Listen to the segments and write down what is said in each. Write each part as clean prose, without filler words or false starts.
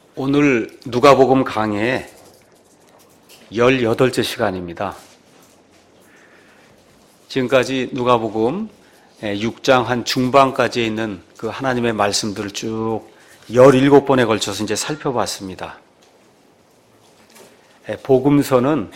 오늘 누가복음 강해 18째 시간입니다. 지금까지 누가복음 6장 한 중반까지 있는 그 하나님의 말씀들을 쭉 17번에 걸쳐서 이제 살펴봤습니다. 복음서는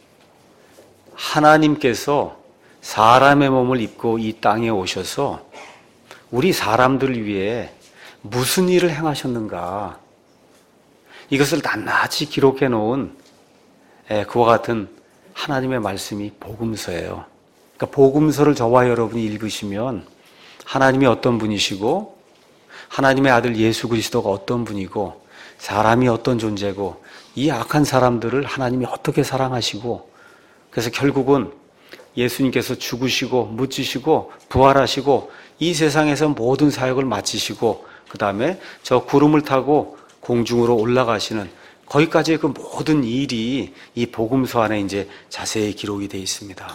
하나님께서 사람의 몸을 입고 이 땅에 오셔서 우리 사람들을 위해 무슨 일을 행하셨는가, 이것을 낱낱이 기록해 놓은 그와 같은 하나님의 말씀이 복음서예요. 그러니까 복음서를 저와 여러분이 읽으시면 하나님이 어떤 분이시고 하나님의 아들 예수 그리스도가 어떤 분이고 사람이 어떤 존재고 이 악한 사람들을 하나님이 어떻게 사랑하시고, 그래서 결국은 예수님께서 죽으시고 묻히시고 부활하시고 이 세상에서 모든 사역을 마치시고 그 다음에 저 구름을 타고 공중으로 올라가시는 거기까지의 그 모든 일이 이 복음서 안에 이제 자세히 기록이 되어 있습니다.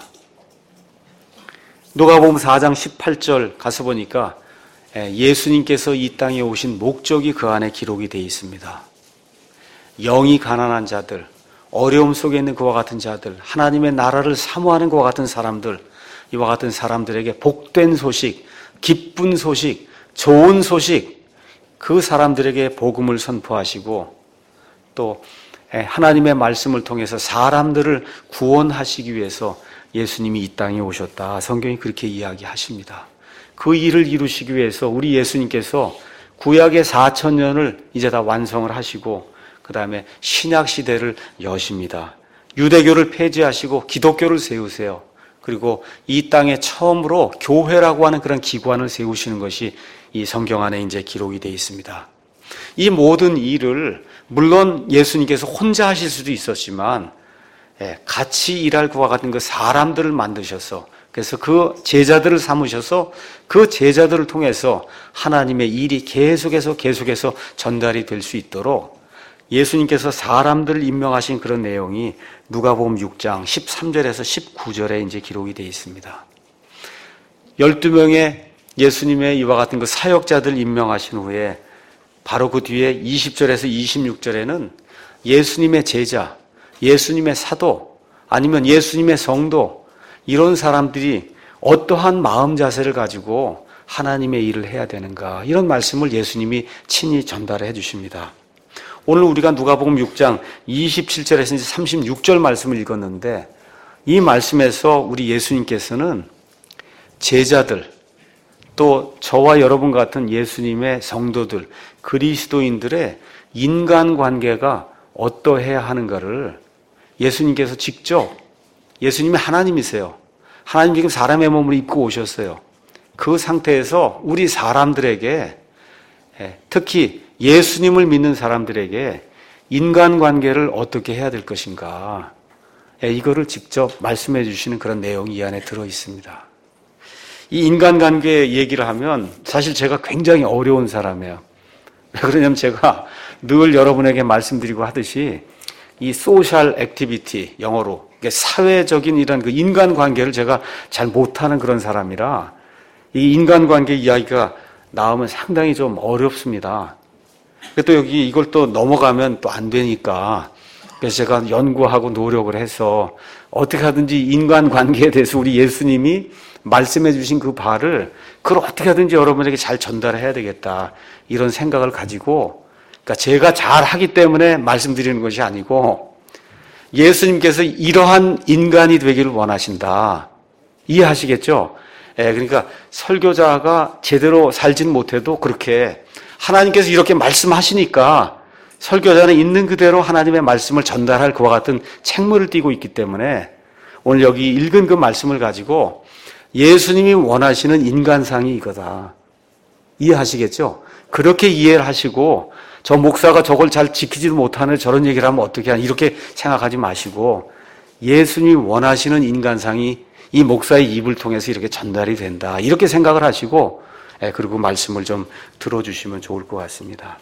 누가복음 4장 18절 가서 보니까 예수님께서 이 땅에 오신 목적이 그 안에 기록이 되어 있습니다. 영이 가난한 자들, 어려움 속에 있는 그와 같은 자들, 하나님의 나라를 사모하는 그와 같은 사람들, 이와 같은 사람들에게 복된 소식, 기쁜 소식, 좋은 소식, 그 사람들에게 복음을 선포하시고 또 하나님의 말씀을 통해서 사람들을 구원하시기 위해서 예수님이 이 땅에 오셨다. 성경이 그렇게 이야기하십니다. 그 일을 이루시기 위해서 우리 예수님께서 구약의 4,000년을 이제 다 완성을 하시고 그 다음에 신약 시대를 여십니다. 유대교를 폐지하시고 기독교를 세우세요. 그리고 이 땅에 처음으로 교회라고 하는 그런 기관을 세우시는 것이 이 성경 안에 이제 기록이 되어 있습니다. 이 모든 일을 물론 예수님께서 혼자 하실 수도 있었지만 같이 일할 그와 같은 그 사람들을 만드셔서, 그래서 그 제자들을 삼으셔서 그 제자들을 통해서 하나님의 일이 계속해서 전달이 될 수 있도록 예수님께서 사람들을 임명하신 그런 내용이 누가복음 6장 13절에서 19절에 이제 기록이 되어 있습니다. 12명의 예수님의 이와 같은 그 사역자들 임명하신 후에 바로 그 뒤에 20절에서 26절에는 예수님의 제자, 예수님의 사도, 아니면 예수님의 성도, 이런 사람들이 어떠한 마음 자세를 가지고 하나님의 일을 해야 되는가, 이런 말씀을 예수님이 친히 전달해 주십니다. 오늘 우리가 누가복음 6장 27절에서 36절 말씀을 읽었는데 이 말씀에서 우리 예수님께서는 제자들, 또 저와 여러분 같은 예수님의 성도들, 그리스도인들의 인간관계가 어떠해야 하는가를 예수님께서 직접, 예수님이 하나님이세요. 하나님 지금 사람의 몸을 입고 오셨어요. 그 상태에서 우리 사람들에게, 특히 예수님을 믿는 사람들에게 인간관계를 어떻게 해야 될 것인가, 이거를 직접 말씀해 주시는 그런 내용이 이 안에 들어 있습니다. 이 인간관계 얘기를 하면 사실 제가 굉장히 어려운 사람이에요. 왜 그러냐면 제가 늘 여러분에게 말씀드리고 하듯이 이 소셜 액티비티, 영어로 사회적인 이런 그 인간관계를 제가 잘 못하는 그런 사람이라 이 인간관계 이야기가 나오면 상당히 좀 어렵습니다. 또 여기 이걸 또 넘어가면 또 안 되니까, 그래서 제가 연구하고 노력을 해서 어떻게 하든지 인간관계에 대해서 우리 예수님이 말씀해 주신 그 바를 그걸 어떻게 하든지 여러분에게 잘 전달해야 되겠다, 이런 생각을 가지고, 그러니까 제가 잘 하기 때문에 말씀드리는 것이 아니고 예수님께서 이러한 인간이 되기를 원하신다. 이해하시겠죠? 그러니까 설교자가 제대로 살진 못해도 그렇게 하나님께서 이렇게 말씀하시니까 설교자는 있는 그대로 하나님의 말씀을 전달할 그와 같은 책무를 띠고 있기 때문에 오늘 여기 읽은 그 말씀을 가지고 예수님이 원하시는 인간상이 이거다. 이해하시겠죠? 그렇게 이해를 하시고 저 목사가 저걸 잘 지키지도 못하는 저런 얘기를 하면 어떻게 하냐, 이렇게 생각하지 마시고 예수님이 원하시는 인간상이 이 목사의 입을 통해서 이렇게 전달이 된다, 이렇게 생각을 하시고 그리고 말씀을 좀 들어주시면 좋을 것 같습니다.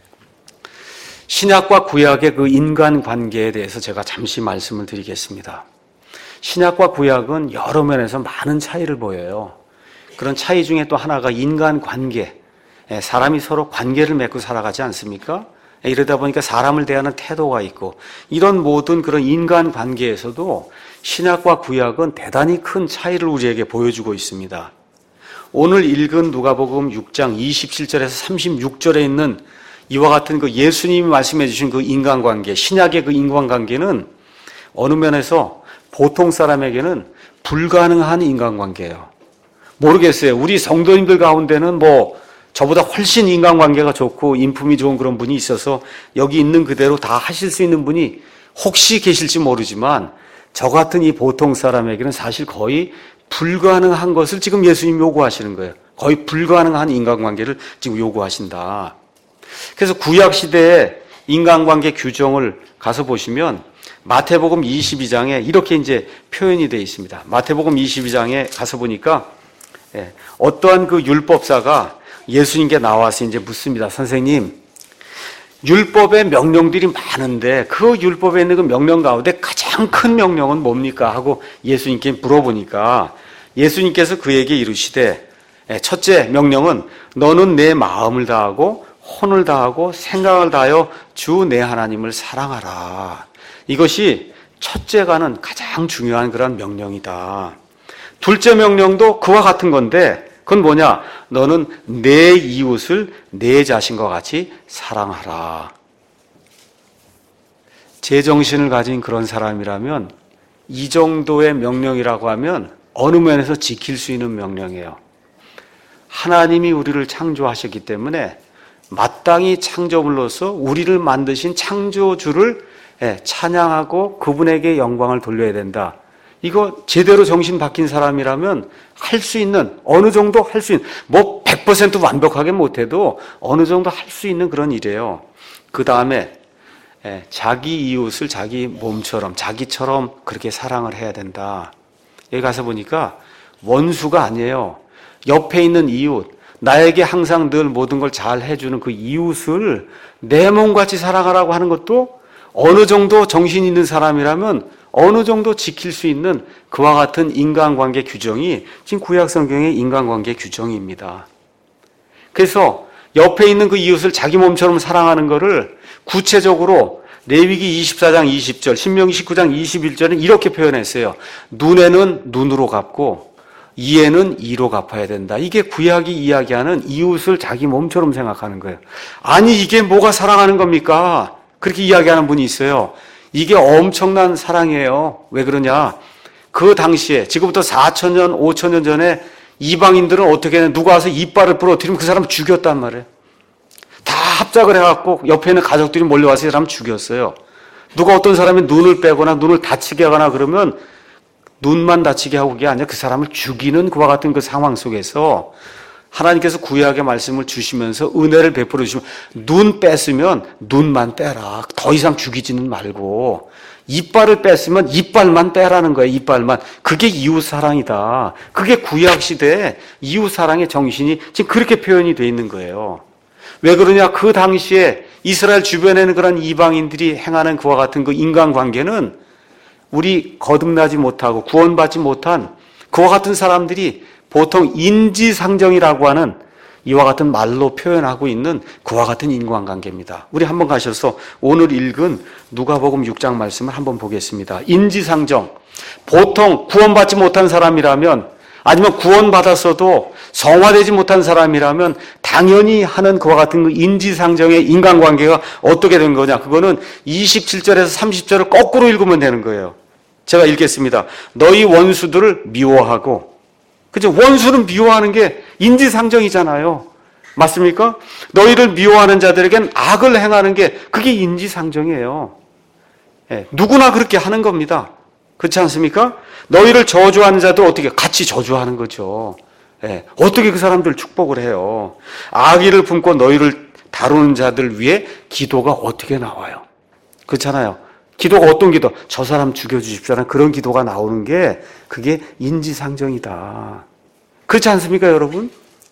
신약과 구약의 그 인간관계에 대해서 제가 잠시 말씀을 드리겠습니다. 신약과 구약은 여러 면에서 많은 차이를 보여요. 그런 차이 중에 또 하나가 인간관계, 사람이 서로 관계를 맺고 살아가지 않습니까? 이러다 보니까 사람을 대하는 태도가 있고 이런 모든 그런 인간 관계에서도 신약과 구약은 대단히 큰 차이를 우리에게 보여주고 있습니다. 오늘 읽은 누가복음 6장 27절에서 36절에 있는 이와 같은 그 예수님이 말씀해 주신 그 인간관계, 신약의 그 인간관계는 어느 면에서 보통 사람에게는 불가능한 인간관계예요. 모르겠어요. 우리 성도님들 가운데는 뭐 저보다 훨씬 인간관계가 좋고 인품이 좋은 그런 분이 있어서 여기 있는 그대로 다 하실 수 있는 분이 혹시 계실지 모르지만 저 같은 이 보통 사람에게는 사실 거의 불가능한 것을 지금 예수님이 요구하시는 거예요. 거의 불가능한 인간관계를 지금 요구하신다. 그래서 구약시대의 인간관계 규정을 가서 보시면 마태복음 22장에 이렇게 이제 표현이 되어 있습니다. 마태복음 22장에 가서 보니까 어떠한 그 율법사가 예수님께 나와서 이제 묻습니다. 선생님, 율법의 명령들이 많은데 그 율법에 있는 그 명령 가운데 가장 큰 명령은 뭡니까? 하고 예수님께 물어보니까 예수님께서 그에게 이르시되 첫째 명령은 너는 내 마음을 다하고 혼을 다하고 생각을 다하여 주 내 하나님을 사랑하라. 이것이 첫째가는 가장 중요한 그런 명령이다. 둘째 명령도 그와 같은 건데 그건 뭐냐? 너는 내 이웃을 내 자신과 같이 사랑하라. 제정신을 가진 그런 사람이라면 이 정도의 명령이라고 하면 어느 면에서 지킬 수 있는 명령이에요. 하나님이 우리를 창조하셨기 때문에 마땅히 창조물로서 우리를 만드신 창조주를 찬양하고 그분에게 영광을 돌려야 된다. 이거 제대로 정신 박힌 사람이라면 할 수 있는, 어느 정도 할 수 있는, 뭐 100% 완벽하게 못해도 어느 정도 할 수 있는 그런 일이에요. 그 다음에 자기 이웃을 자기 몸처럼, 자기처럼 그렇게 사랑을 해야 된다. 여기 가서 보니까 원수가 아니에요. 옆에 있는 이웃, 나에게 항상 늘 모든 걸 잘 해주는 그 이웃을 내 몸같이 사랑하라고 하는 것도 어느 정도 정신 있는 사람이라면 어느 정도 지킬 수 있는 그와 같은 인간관계 규정이 지금 구약성경의 인간관계 규정입니다. 그래서 옆에 있는 그 이웃을 자기 몸처럼 사랑하는 것을 구체적으로 레위기 24장 20절, 신명기 19장 21절은 이렇게 표현했어요. 눈에는 눈으로 갚고 이에는 이로 갚아야 된다. 이게 구약이 이야기하는 이웃을 자기 몸처럼 생각하는 거예요. 아니 이게 뭐가 사랑하는 겁니까? 그렇게 이야기하는 분이 있어요. 이게 엄청난 사랑이에요. 왜 그러냐? 그 당시에 지금부터 4,000년, 5,000년 전에 이방인들은 어떻게 했냐? 누가 와서 이빨을 부러뜨리면 그 사람을 죽였단 말이에요. 다 합작을 해갖고 옆에 있는 가족들이 몰려와서 이 사람을 죽였어요. 누가 어떤 사람이 눈을 빼거나 눈을 다치게 하거나 그러면 눈만 다치게 하고 그게 아니라 그 사람을 죽이는 그와 같은 그 상황 속에서 하나님께서 구약의 말씀을 주시면서 은혜를 베풀어 주시면 눈 뺐으면 눈만 빼라. 더 이상 죽이지는 말고 이빨을 뺐으면 이빨만 빼라는 거예요. 이빨만. 그게 이웃사랑이다. 그게 구약시대의 이웃사랑의 정신이 지금 그렇게 표현이 되어 있는 거예요. 왜 그러냐? 그 당시에 이스라엘 주변에는 그런 이방인들이 행하는 그와 같은 그 인간관계는 우리 거듭나지 못하고 구원받지 못한 그와 같은 사람들이 보통 인지상정이라고 하는 이와 같은 말로 표현하고 있는 그와 같은 인간관계입니다. 우리 한번 가셔서 오늘 읽은 누가복음 6장 말씀을 한번 보겠습니다. 인지상정. 보통 구원받지 못한 사람이라면 아니면 구원받았어도 성화되지 못한 사람이라면 당연히 하는 그와 같은 그 인지상정의 인간관계가 어떻게 된 거냐. 그거는 27절에서 30절을 거꾸로 읽으면 되는 거예요. 제가 읽겠습니다. 너희 원수들을 미워하고, 그죠? 원수는 미워하는 게 인지상정이잖아요. 맞습니까? 너희를 미워하는 자들에겐 악을 행하는 게 그게 인지상정이에요. 누구나 그렇게 하는 겁니다. 그렇지 않습니까? 너희를 저주하는 자들 어떻게 같이 저주하는 거죠. 어떻게 그 사람들 축복을 해요? 악의를 품고 너희를 다루는 자들 위해 기도가 어떻게 나와요? 그렇잖아요. 기도가 어떤 기도? 저 사람 죽여주십시오라는 그런 기도가 나오는 게 그게 인지상정이다. 그렇지 않습니까, 여러분?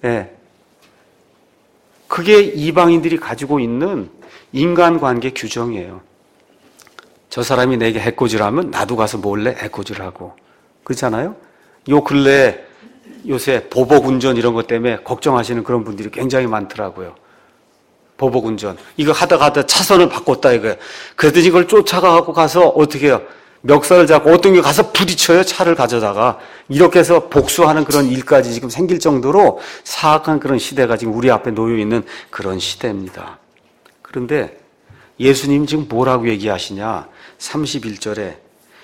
그게 이방인들이 가지고 있는 인간관계 규정이에요. 저 사람이 내게 해코지를 나도 가서 몰래 해코지를 하고. 그렇잖아요? 요 근래에 요새 보복운전 이런 것 때문에 걱정하시는 그런 분들이 굉장히 많더라고요. 보복운전. 이거 하다가 차선을 바꿨다 이거예요. 그랬더니 이걸 쫓아가고 가서 어떻게 해요? 멱살을 잡고 어떤 게 가서 부딪혀요. 차를 가져다가. 이렇게 해서 복수하는 그런 일까지 지금 생길 정도로 사악한 그런 시대가 지금 우리 앞에 놓여 있는 그런 시대입니다. 그런데 예수님 지금 뭐라고 얘기하시냐? 31절에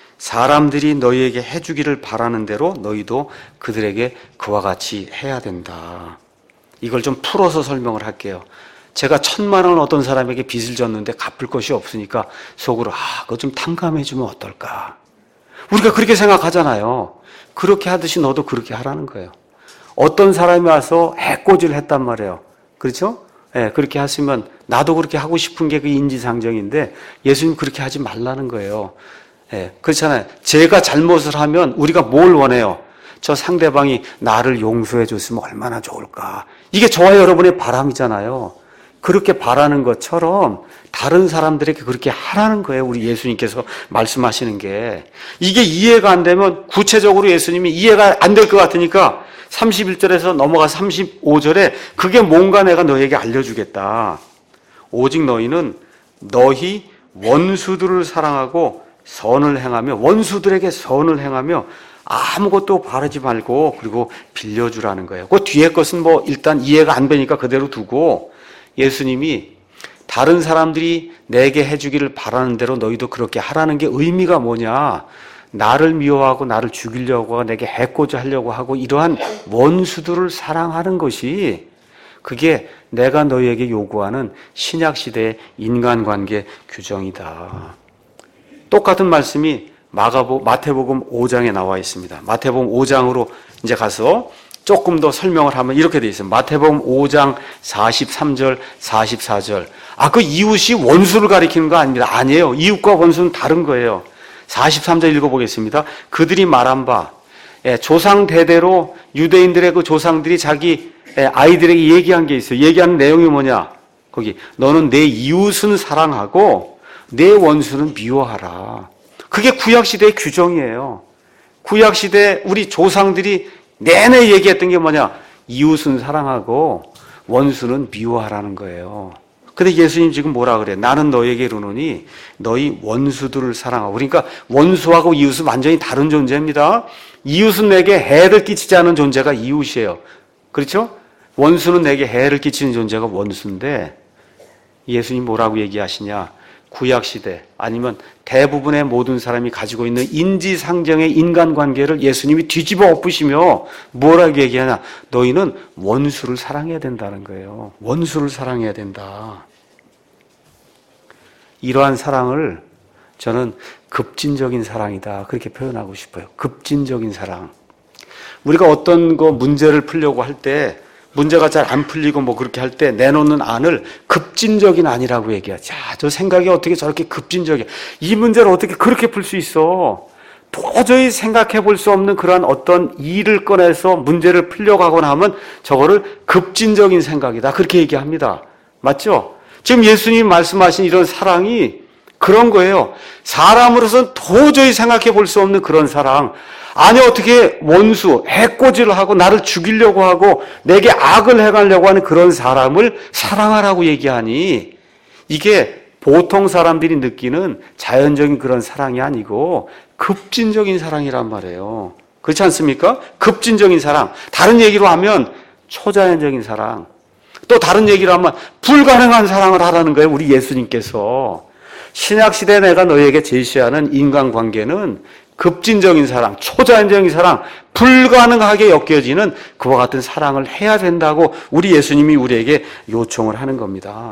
사람들이 너희에게 해주기를 바라는 대로 너희도 그들에게 그와 같이 해야 된다. 이걸 좀 풀어서 설명을 할게요. 제가 1,000,000원 어떤 사람에게 빚을 졌는데 갚을 것이 없으니까 속으로 그거 좀 탕감해주면 어떨까? 우리가 그렇게 생각하잖아요. 그렇게 하듯이 너도 그렇게 하라는 거예요. 어떤 사람이 와서 해코지를 했단 말이에요. 그렇죠? 예, 그렇게 하시면 나도 그렇게 하고 싶은 게 그 인지상정인데 예수님 그렇게 하지 말라는 거예요. 예, 그렇잖아요. 제가 잘못을 하면 우리가 뭘 원해요? 저 상대방이 나를 용서해 줬으면 얼마나 좋을까? 이게 저와 여러분의 바람이잖아요. 그렇게 바라는 것처럼 다른 사람들에게 그렇게 하라는 거예요. 우리 예수님께서 말씀하시는 게. 이게 이해가 안 되면 구체적으로 예수님이 이해가 안 될 것 같으니까 31절에서 넘어가 35절에 그게 뭔가 내가 너에게 알려주겠다. 오직 너희는 너희 원수들을 사랑하고 선을 행하며 원수들에게 선을 행하며 아무것도 바라지 말고 그리고 빌려주라는 거예요. 그 뒤에 것은 뭐 일단 이해가 안 되니까 그대로 두고 예수님이 다른 사람들이 내게 해주기를 바라는 대로 너희도 그렇게 하라는 게 의미가 뭐냐? 나를 미워하고 나를 죽이려고 하고 내게 해코지 하려고 하고 이러한 원수들을 사랑하는 것이 그게 내가 너희에게 요구하는 신약시대의 인간관계 규정이다. 똑같은 말씀이 마태복음 5장에 나와 있습니다. 마태복음 5장으로 이제 가서 조금 더 설명을 하면 이렇게 되어 있어요. 마태복음 5장 43절, 44절. 그 이웃이 원수를 가리키는 거 아닙니다. 아니에요. 이웃과 원수는 다른 거예요. 43절 읽어보겠습니다. 그들이 말한 바, 조상 대대로 유대인들의 그 조상들이 자기 아이들에게 얘기한 게 있어요. 얘기하는 내용이 뭐냐? 거기, 너는 내 이웃은 사랑하고 내 원수는 미워하라. 그게 구약시대의 규정이에요. 구약시대 우리 조상들이 내내 얘기했던 게 뭐냐? 이웃은 사랑하고 원수는 미워하라는 거예요. 근데 예수님 지금 뭐라 그래? 나는 너에게 이르노니 너희 원수들을 사랑하고. 그러니까 원수하고 이웃은 완전히 다른 존재입니다. 이웃은 내게 해를 끼치지 않은 존재가 이웃이에요. 그렇죠? 원수는 내게 해를 끼치는 존재가 원수인데 예수님 뭐라고 얘기하시냐? 구약시대 아니면 대부분의 모든 사람이 가지고 있는 인지상정의 인간관계를 예수님이 뒤집어 엎으시며 뭐라고 얘기하냐? 너희는 원수를 사랑해야 된다는 거예요. 원수를 사랑해야 된다. 이러한 사랑을 저는 급진적인 사랑이다. 그렇게 표현하고 싶어요. 급진적인 사랑. 우리가 어떤 거 문제를 풀려고 할 때 문제가 잘 안 풀리고 뭐 그렇게 할 때 내놓는 안을 급진적인 안이라고 얘기하죠. 저 생각이 어떻게 저렇게 급진적이야. 이 문제를 어떻게 그렇게 풀 수 있어. 도저히 생각해 볼 수 없는 그러한 어떤 일을 꺼내서 문제를 풀려고 하거나 하면 저거를 급진적인 생각이다. 그렇게 얘기합니다. 맞죠? 지금 예수님이 말씀하신 이런 사랑이 그런 거예요. 사람으로서는 도저히 생각해 볼 수 없는 그런 사랑. 아니 어떻게 원수, 해코지를 하고 나를 죽이려고 하고 내게 악을 행하려고 하는 그런 사람을 사랑하라고 얘기하니 이게 보통 사람들이 느끼는 자연적인 그런 사랑이 아니고 급진적인 사랑이란 말이에요. 그렇지 않습니까? 급진적인 사랑. 다른 얘기로 하면 초자연적인 사랑. 또 다른 얘기로 하면 불가능한 사랑을 하라는 거예요. 우리 예수님께서. 신약시대에 내가 너희에게 제시하는 인간관계는 급진적인 사랑, 초자연적인 사랑, 불가능하게 엮여지는 그와 같은 사랑을 해야 된다고 우리 예수님이 우리에게 요청을 하는 겁니다.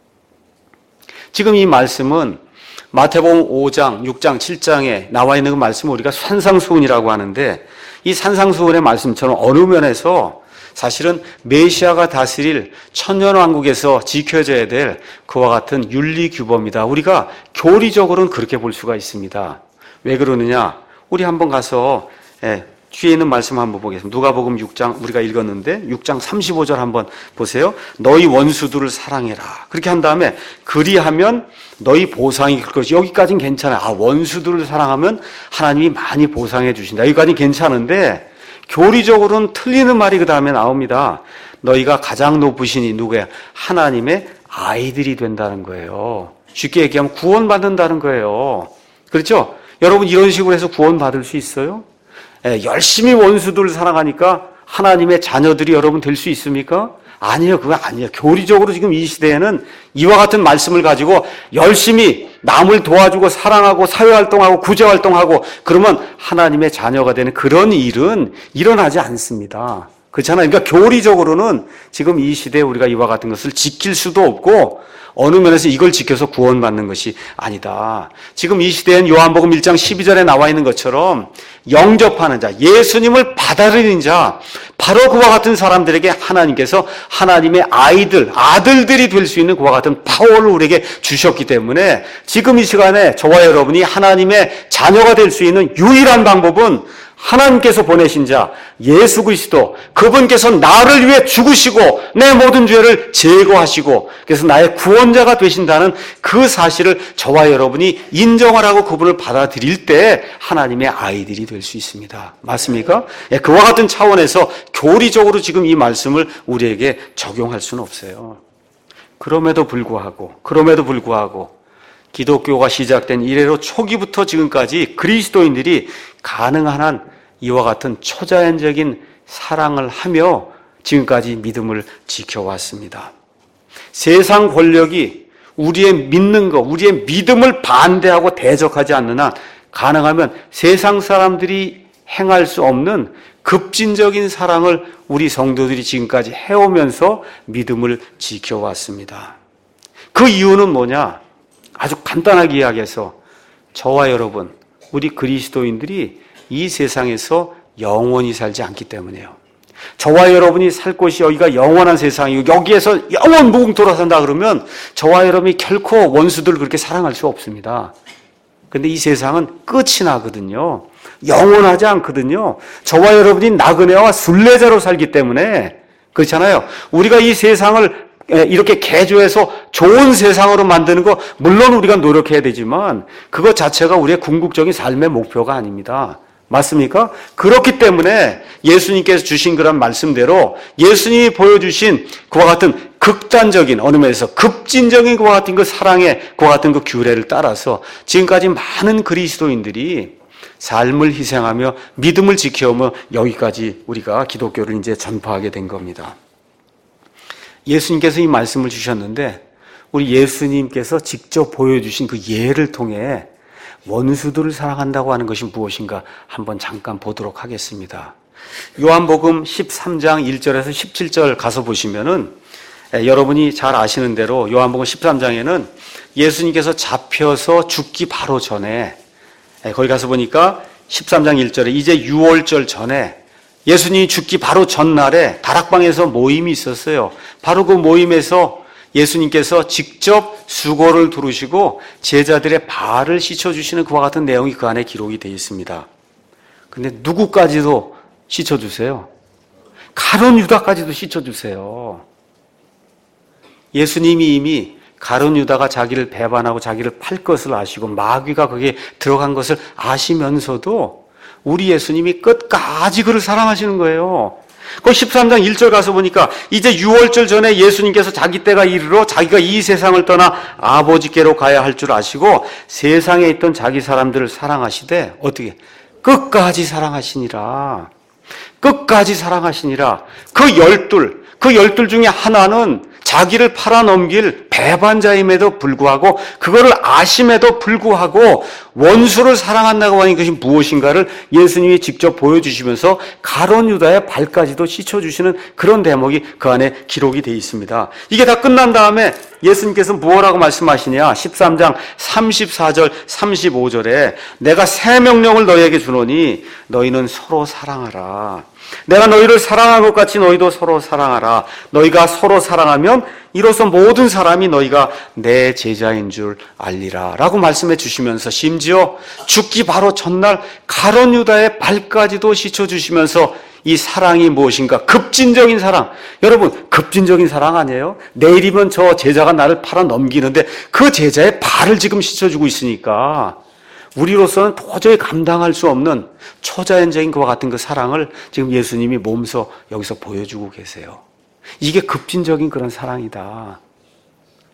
지금 이 말씀은 마태복음 5장, 6장, 7장에 나와 있는 그 말씀을 우리가 산상수훈이라고 하는데 이 산상수훈의 말씀처럼 어느 면에서 사실은 메시아가 다스릴 천년왕국에서 지켜져야 될 그와 같은 윤리규범이다. 우리가 교리적으로는 그렇게 볼 수가 있습니다. 왜 그러느냐? 우리 한번 가서 뒤에 있는 말씀 한번 보겠습니다. 누가복음 6장 우리가 읽었는데 6장 35절 한번 보세요. 너희 원수들을 사랑해라. 그렇게 한 다음에 그리하면 너희 보상이 클 것이. 여기까지는 괜찮아요. 원수들을 사랑하면 하나님이 많이 보상해 주신다. 여기까지는 괜찮은데 교리적으로는 틀리는 말이 그 다음에 나옵니다. 너희가 가장 높으신 이 누구야? 하나님의 아이들이 된다는 거예요. 쉽게 얘기하면 구원받는다는 거예요. 그렇죠? 여러분 이런 식으로 해서 구원받을 수 있어요? 열심히 원수들을 사랑하니까 하나님의 자녀들이 여러분 될 수 있습니까? 아니에요. 그건 아니에요. 교리적으로 지금 이 시대에는 이와 같은 말씀을 가지고 열심히 남을 도와주고 사랑하고 사회활동하고 구제활동하고 그러면 하나님의 자녀가 되는 그런 일은 일어나지 않습니다. 그렇잖아요. 그러니까 교리적으로는 지금 이 시대에 우리가 이와 같은 것을 지킬 수도 없고 어느 면에서 이걸 지켜서 구원받는 것이 아니다. 지금 이 시대엔 요한복음 1장 12절에 나와 있는 것처럼 영접하는 자, 예수님을 받아들이는 자, 바로 그와 같은 사람들에게 하나님께서 하나님의 아들들이 될 수 있는 그와 같은 파워를 우리에게 주셨기 때문에 지금 이 시간에 저와 여러분이 하나님의 자녀가 될 수 있는 유일한 방법은 하나님께서 보내신 자 예수 그리스도, 그분께서 나를 위해 죽으시고 내 모든 죄를 제거하시고 그래서 나의 구원자가 되신다는 그 사실을 저와 여러분이 인정을 하고 그분을 받아들일 때 하나님의 아이들이 될 수 있습니다. 맞습니까? 그와 같은 차원에서 교리적으로 지금 이 말씀을 우리에게 적용할 수는 없어요. 그럼에도 불구하고 기독교가 시작된 이래로 초기부터 지금까지 그리스도인들이 가능한 한 이와 같은 초자연적인 사랑을 하며 지금까지 믿음을 지켜왔습니다. 세상 권력이 우리의 믿는 것, 우리의 믿음을 반대하고 대적하지 않는 한 가능하면 세상 사람들이 행할 수 없는 급진적인 사랑을 우리 성도들이 지금까지 해오면서 믿음을 지켜왔습니다. 그 이유는 뭐냐? 아주 간단하게 이야기해서 저와 여러분, 우리 그리스도인들이 이 세상에서 영원히 살지 않기 때문이에요. 저와 여러분이 살 곳이 여기가 영원한 세상이고 여기에서 영원 무궁토록 산다 그러면 저와 여러분이 결코 원수들을 그렇게 사랑할 수 없습니다. 근데 이 세상은 끝이 나거든요. 영원하지 않거든요. 저와 여러분이 나그네와 순례자로 살기 때문에 그렇잖아요. 우리가 이 세상을 이렇게 개조해서 좋은 세상으로 만드는 거 물론 우리가 노력해야 되지만 그것 자체가 우리의 궁극적인 삶의 목표가 아닙니다. 맞습니까? 그렇기 때문에 예수님께서 주신 그런 말씀대로 예수님이 보여주신 그와 같은 극단적인 어느 면에서 급진적인 그와 같은 그 사랑의 그와 같은 그 규례를 따라서 지금까지 많은 그리스도인들이 삶을 희생하며 믿음을 지켜오며 여기까지 우리가 기독교를 이제 전파하게 된 겁니다. 예수님께서 이 말씀을 주셨는데 우리 예수님께서 직접 보여주신 그 예를 통해 원수들을 사랑한다고 하는 것이 무엇인가 한번 잠깐 보도록 하겠습니다. 요한복음 13장 1절에서 17절 가서 보시면은 여러분이 잘 아시는 대로 요한복음 13장에는 예수님께서 잡혀서 죽기 바로 전에 거기 가서 보니까 13장 1절에 이제 6월절 전에 예수님이 죽기 바로 전날에 다락방에서 모임이 있었어요. 바로 그 모임에서 예수님께서 직접 수고를 두르시고 제자들의 발을 씻어주시는 그와 같은 내용이 그 안에 기록이 되어 있습니다. 근데 누구까지도 씻어주세요? 가룟 유다까지도 씻어주세요. 예수님이 이미 가룟 유다가 자기를 배반하고 자기를 팔 것을 아시고 마귀가 거기에 들어간 것을 아시면서도 우리 예수님이 끝까지 그를 사랑하시는 거예요. 그 13장 1절 가서 보니까 이제 6월절 전에 예수님께서 자기 때가 이르러 자기가 이 세상을 떠나 아버지께로 가야 할 줄 아시고 세상에 있던 자기 사람들을 사랑하시되 어떻게? 끝까지 사랑하시니라. 끝까지 사랑하시니라. 그 열둘 중에 하나는 자기를 팔아넘길 배반자임에도 불구하고 그거를 아심에도 불구하고 원수를 사랑한다고 하는 것이 무엇인가를 예수님이 직접 보여주시면서 가룟 유다의 발까지도 씻어주시는 그런 대목이 그 안에 기록이 되어 있습니다. 이게 다 끝난 다음에 예수님께서 무엇라고 말씀하시냐? 13장 34절 35절에 내가 새 명령을 너희에게 주노니 너희는 서로 사랑하라. 내가 너희를 사랑한 것 같이 너희도 서로 사랑하라. 너희가 서로 사랑하면 이로써 모든 사람이 너희가 내 제자인 줄 알리라 라고 말씀해 주시면서 심지어 죽기 바로 전날 가룟 유다의 발까지도 씻어주시면서 이 사랑이 무엇인가? 급진적인 사랑. 여러분, 급진적인 사랑 아니에요? 내일이면 저 제자가 나를 팔아 넘기는데 그 제자의 발을 지금 씻어주고 있으니까 우리로서는 도저히 감당할 수 없는 초자연적인 그와 같은 그 사랑을 지금 예수님이 몸소 여기서 보여주고 계세요. 이게 급진적인 그런 사랑이다.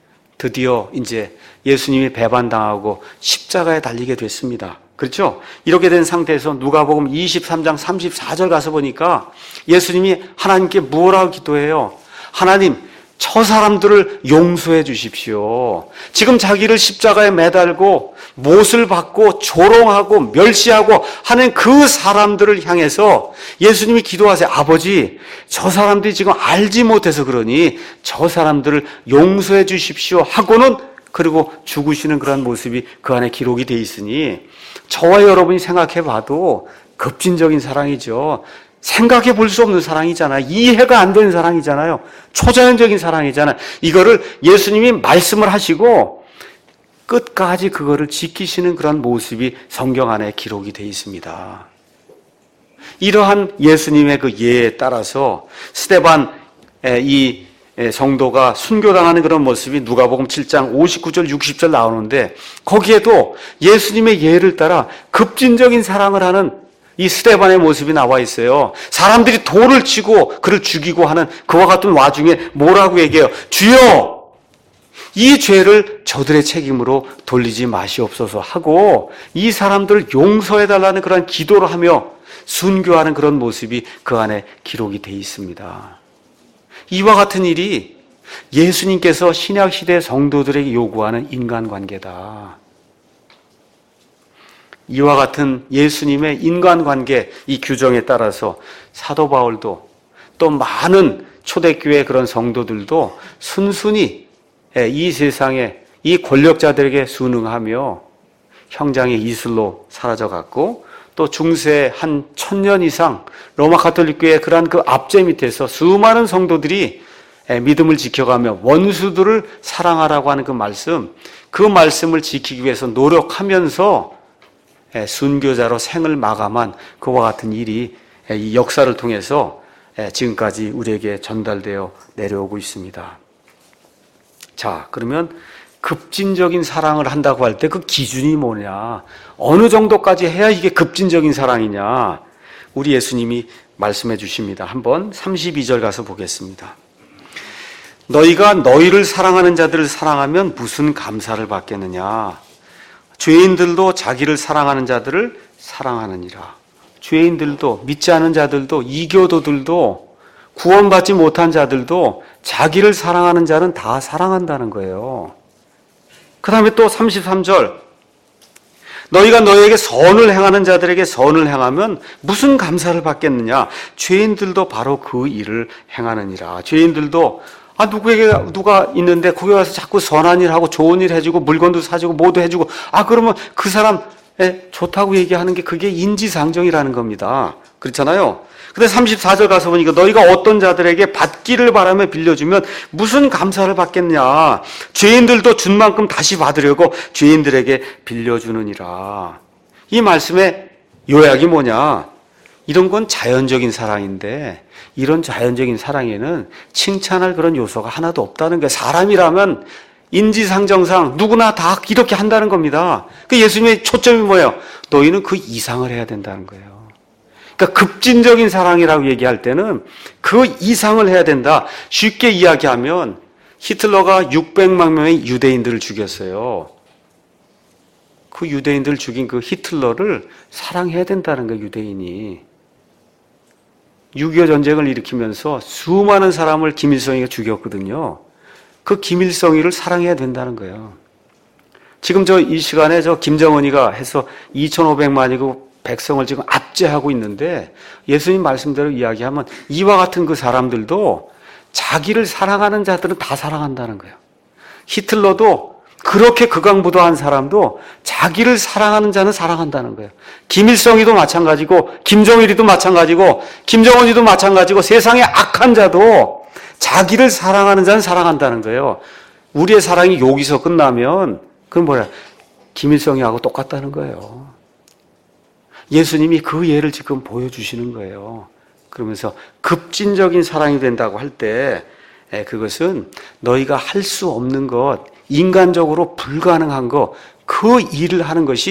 드디어 이제 예수님이 배반당하고 십자가에 달리게 됐습니다. 그렇죠? 이렇게 된 상태에서 누가복음 23장 34절 가서 보니까 예수님이 하나님께 뭐라고 기도해요? 하나님, 저 사람들을 용서해 주십시오. 지금 자기를 십자가에 매달고 못을 받고 조롱하고 멸시하고 하는 그 사람들을 향해서 예수님이 기도하세요. 아버지, 저 사람들이 지금 알지 못해서 그러니 저 사람들을 용서해 주십시오 하고는 그리고 죽으시는 그런 모습이 그 안에 기록이 돼 있으니 저와 여러분이 생각해 봐도 급진적인 사랑이죠. 생각해 볼 수 없는 사랑이잖아요. 이해가 안 되는 사랑이잖아요. 초자연적인 사랑이잖아요. 이거를 예수님이 말씀을 하시고 끝까지 그거를 지키시는 그런 모습이 성경 안에 기록이 되어 있습니다. 이러한 예수님의 그 예에 따라서 스데반 이 성도가 순교당하는 그런 모습이 누가복음 7장 59절 60절 나오는데 거기에도 예수님의 예를 따라 급진적인 사랑을 하는 이 스데반의 모습이 나와 있어요. 사람들이 돌을 치고 그를 죽이고 하는 그와 같은 와중에 뭐라고 얘기해요? 주여! 이 죄를 저들의 책임으로 돌리지 마시옵소서 하고 이 사람들을 용서해달라는 그런 기도를 하며 순교하는 그런 모습이 그 안에 기록이 되어 있습니다. 이와 같은 일이 예수님께서 신약시대 성도들에게 요구하는 인간관계다. 이와 같은 예수님의 인간관계 이 규정에 따라서 사도 바울도 또 많은 초대교회 그런 성도들도 순순히 이 세상에 이 권력자들에게 순응하며 형장의 이슬로 사라져갔고 또 중세 한 1000년 이상 로마 가톨릭 교회의 그러한 그 압제 밑에서 수많은 성도들이 믿음을 지켜가며 원수들을 사랑하라고 하는 그 말씀을 지키기 위해서 노력하면서 순교자로 생을 마감한 그와 같은 일이 이 역사를 통해서 지금까지 우리에게 전달되어 내려오고 있습니다. 자, 그러면 급진적인 사랑을 한다고 할 때 그 기준이 뭐냐? 어느 정도까지 해야 이게 급진적인 사랑이냐? 우리 예수님이 말씀해 주십니다. 한번 32절 가서 보겠습니다. 너희가 너희를 사랑하는 자들을 사랑하면 무슨 감사를 받겠느냐? 죄인들도 자기를 사랑하는 자들을 사랑하느니라. 죄인들도 믿지 않은 자들도 이교도들도 구원받지 못한 자들도 자기를 사랑하는 자는 다 사랑한다는 거예요. 그 다음에 또 33절 너희가 너희에게 선을 행하는 자들에게 선을 행하면 무슨 감사를 받겠느냐? 죄인들도 바로 그 일을 행하느니라. 죄인들도 누가 있는데 거기 와서 자꾸 선한 일 하고 좋은 일 해주고 물건도 사주고 뭐도 해주고 그러면 그 사람 좋다고 얘기하는 게 그게 인지상정이라는 겁니다. 그렇잖아요. 근데 34절 가서 보니까 너희가 어떤 자들에게 받기를 바라며 빌려주면 무슨 감사를 받겠냐? 죄인들도 준 만큼 다시 받으려고 죄인들에게 빌려주느니라. 이 말씀의 요약이 뭐냐? 이런 건 자연적인 사랑인데 이런 자연적인 사랑에는 칭찬할 그런 요소가 하나도 없다는 거예요. 사람이라면 인지상정상 누구나 다 이렇게 한다는 겁니다. 그 예수님의 초점이 뭐예요? 너희는 그 이상을 해야 된다는 거예요. 그러니까 급진적인 사랑이라고 얘기할 때는 그 이상을 해야 된다. 쉽게 이야기하면 히틀러가 600만 명의 유대인들을 죽였어요. 그 유대인들을 죽인 그 히틀러를 사랑해야 된다는 거예요, 유대인이. 6.25 전쟁을 일으키면서 수많은 사람을 김일성이가 죽였거든요. 그 김일성이를 사랑해야 된다는 거예요. 지금 이 시간에 김정은이가 해서 2,500만이고 백성을 지금 압제하고 있는데 예수님 말씀대로 이야기하면 이와 같은 그 사람들도 자기를 사랑하는 자들은 다 사랑한다는 거예요. 히틀러도 그렇게 극악무도한 사람도 자기를 사랑하는 자는 사랑한다는 거예요. 김일성이도 마찬가지고 김정일이도 마찬가지고 김정은이도 마찬가지고 세상의 악한 자도 자기를 사랑하는 자는 사랑한다는 거예요. 우리의 사랑이 여기서 끝나면 그건 뭐야? 김일성이하고 똑같다는 거예요. 예수님이 그 예를 지금 보여주시는 거예요. 그러면서 급진적인 사랑이 된다고 할 때 그것은 너희가 할 수 없는 것, 인간적으로 불가능한 것, 그 일을 하는 것이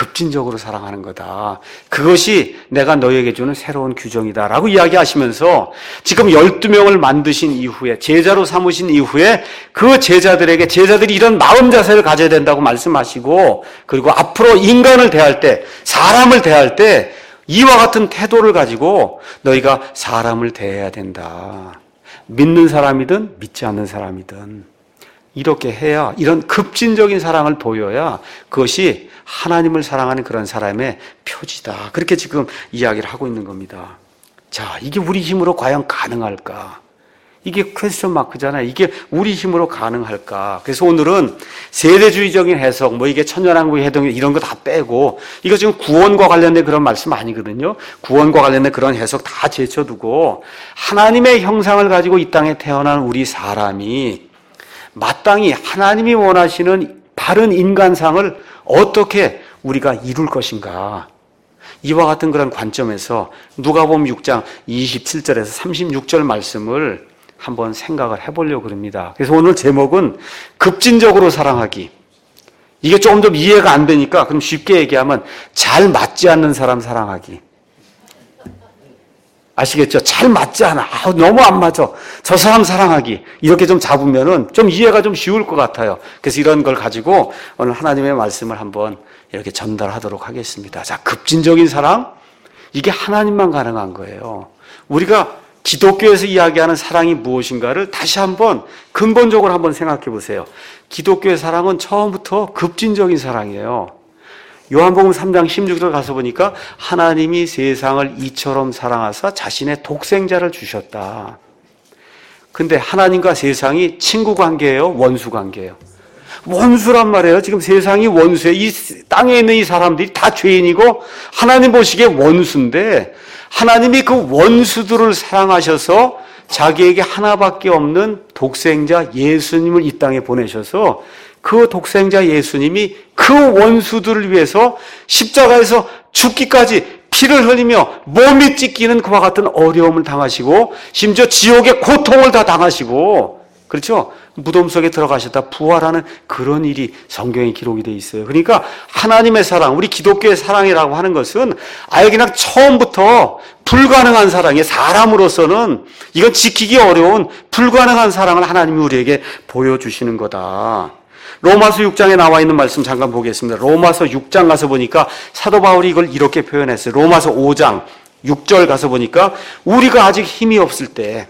급진적으로 사랑하는 거다. 그것이 내가 너에게 주는 새로운 규정이다라고 이야기하시면서 지금 12명을 만드신 이후에 제자로 삼으신 이후에 그 제자들에게 제자들이 이런 마음 자세를 가져야 된다고 말씀하시고 그리고 앞으로 인간을 대할 때 사람을 대할 때 이와 같은 태도를 가지고 너희가 사람을 대해야 된다. 믿는 사람이든 믿지 않는 사람이든 이렇게 해야 이런 급진적인 사랑을 보여야 그것이 하나님을 사랑하는 그런 사람의 표지다. 그렇게 지금 이야기를 하고 있는 겁니다. 자, 이게 우리 힘으로 과연 가능할까? 이게 퀘스천 마크잖아요. 이게 우리 힘으로 가능할까? 그래서 오늘은 세대주의적인 해석, 이게 천년왕국의 해동 이런 거 다 빼고 이거 지금 구원과 관련된 그런 말씀 아니거든요. 구원과 관련된 그런 해석 다 제쳐두고 하나님의 형상을 가지고 이 땅에 태어난 우리 사람이 마땅히 하나님이 원하시는 바른 인간상을 어떻게 우리가 이룰 것인가? 이와 같은 그런 관점에서 누가복음 6장 27절에서 36절 말씀을 한번 생각을 해보려고 합니다. 그래서 오늘 제목은 급진적으로 사랑하기. 이게 조금 더 이해가 안 되니까 그럼 쉽게 얘기하면 잘 맞지 않는 사람 사랑하기. 아시겠죠? 잘 맞지 않아. 너무 안 맞아. 저 사람 사랑하기. 이렇게 좀 잡으면은 좀 이해가 좀 쉬울 것 같아요. 그래서 이런 걸 가지고 오늘 하나님의 말씀을 한번 이렇게 전달하도록 하겠습니다. 자, 급진적인 사랑? 이게 하나님만 가능한 거예요. 우리가 기독교에서 이야기하는 사랑이 무엇인가를 다시 한번 근본적으로 한번 생각해 보세요. 기독교의 사랑은 처음부터 급진적인 사랑이에요. 요한복음 3장 16절 가서 보니까 하나님이 세상을 이처럼 사랑하사 자신의 독생자를 주셨다. 근데 하나님과 세상이 친구 관계예요? 원수 관계예요? 원수란 말이에요. 지금 세상이 원수예요. 이 땅에 있는 이 사람들이 다 죄인이고 하나님 보시기에 원수인데 하나님이 그 원수들을 사랑하셔서 자기에게 하나밖에 없는 독생자 예수님을 이 땅에 보내셔서 그 독생자 예수님이 그 원수들을 위해서 십자가에서 죽기까지 피를 흘리며 몸이 찢기는 그와 같은 어려움을 당하시고 심지어 지옥의 고통을 다 당하시고 그렇죠? 무덤 속에 들어가셨다 부활하는 그런 일이 성경에 기록이 되어 있어요. 그러니까 하나님의 사랑, 우리 기독교의 사랑이라고 하는 것은 아예 그냥 처음부터 불가능한 사랑이에요. 사람으로서는 이건 지키기 어려운 불가능한 사랑을 하나님이 우리에게 보여주시는 거다. 로마서 6장에 나와 있는 말씀 잠깐 보겠습니다. 로마서 6장 가서 보니까 사도 바울이 이걸 이렇게 표현했어요. 로마서 5장 6절 가서 보니까 우리가 아직 힘이 없을 때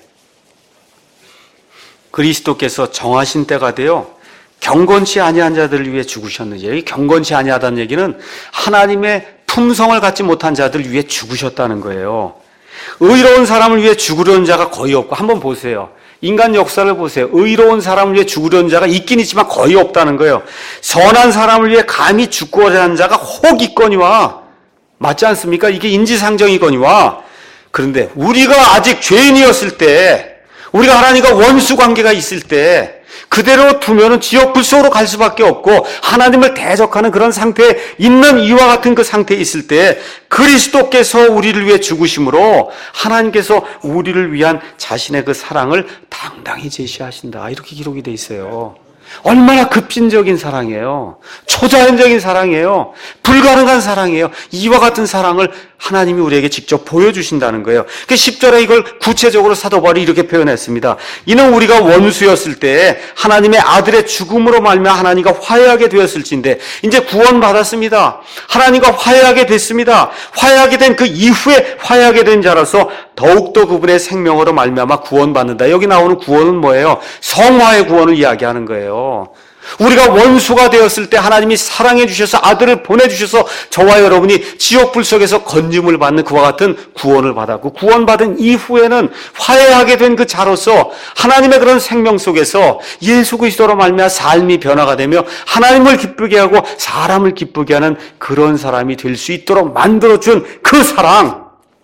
그리스도께서 정하신 때가 되어 경건치 아니한 자들을 위해 죽으셨는지, 경건치 아니하다는 얘기는 하나님의 품성을 갖지 못한 자들을 위해 죽으셨다는 거예요. 의로운 사람을 위해 죽으려는 자가 거의 없고, 한번 보세요. 인간 역사를 보세요. 의로운 사람을 위해 죽으려는 자가 있긴 있지만 거의 없다는 거예요. 선한 사람을 위해 감히 죽고자 하는 자가 혹 있거니와, 맞지 않습니까? 이게 인지상정이거니와. 그런데 우리가 아직 죄인이었을 때, 우리가 하나님과 원수 관계가 있을 때 그대로 두면은 지옥 불속으로 갈 수밖에 없고 하나님을 대적하는 그런 상태에 있는 이와 같은 그 상태에 있을 때 그리스도께서 우리를 위해 죽으심으로 하나님께서 우리를 위한 자신의 그 사랑을 당당히 제시하신다. 이렇게 기록이 돼 있어요. 얼마나 급진적인 사랑이에요. 초자연적인 사랑이에요. 불가능한 사랑이에요. 이와 같은 사랑을 하나님이 우리에게 직접 보여주신다는 거예요. 그 10절에 이걸 구체적으로 사도 바울이 이렇게 표현했습니다. 이는 우리가 원수였을 때 하나님의 아들의 죽음으로 말미암아 하나님과 화해하게 되었을진데 이제 구원받았습니다. 하나님과 화해하게 됐습니다. 화해하게 된 그 이후에 화해하게 된 자라서 더욱더 그분의 생명으로 말미암아 구원받는다. 여기 나오는 구원은 뭐예요? 성화의 구원을 이야기하는 거예요. 우리가 원수가 되었을 때 하나님이 사랑해 주셔서 아들을 보내주셔서 저와 여러분이 지옥 불속에서 건짐을 받는 그와 같은 구원을 받았고 구원받은 이후에는 화해하게 된 그 자로서 하나님의 그런 생명 속에서 예수 그리스도로 말미암아 삶이 변화가 되며 하나님을 기쁘게 하고 사람을 기쁘게 하는 그런 사람이 될 수 있도록 만들어준 그 사랑,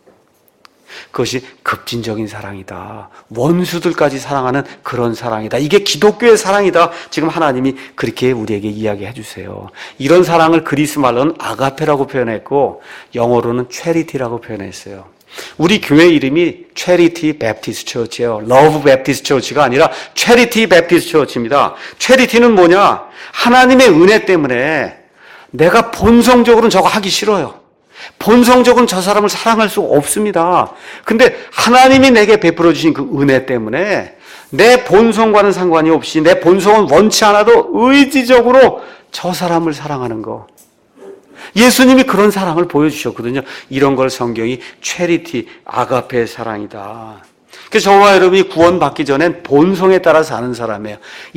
그것이 급진적인 사랑이다. 원수들까지 사랑하는 그런 사랑이다. 이게 기독교의 사랑이다. 지금 하나님이 그렇게 우리에게 이야기해 주세요. 이런 사랑을 그리스 말로는 아가페라고 표현했고 영어로는 체리티라고 표현했어요. 우리 교회 이름이 체리티 베프티스트 처치예요. 러브 베프티스트 처치가 아니라 체리티 베프티스트 처치입니다. 체리티는 뭐냐? 하나님의 은혜 때문에 내가 본성적으로는 저거 하기 싫어요. 본성적으로는 저 사람을 사랑할 수 없습니다. 근데 하나님이 내게 베풀어 주신 그 은혜 때문에 내 본성과는 상관이 없이 내 본성은 원치 않아도 의지적으로 저 사람을 사랑하는 거. 예수님이 그런 사랑을 보여주셨거든요. 이런 걸 성경이 체리티, 아가페 사랑이다. 그래서 저와 여러분이 구원받기 전엔 본성에 따라 사는 사람이에요.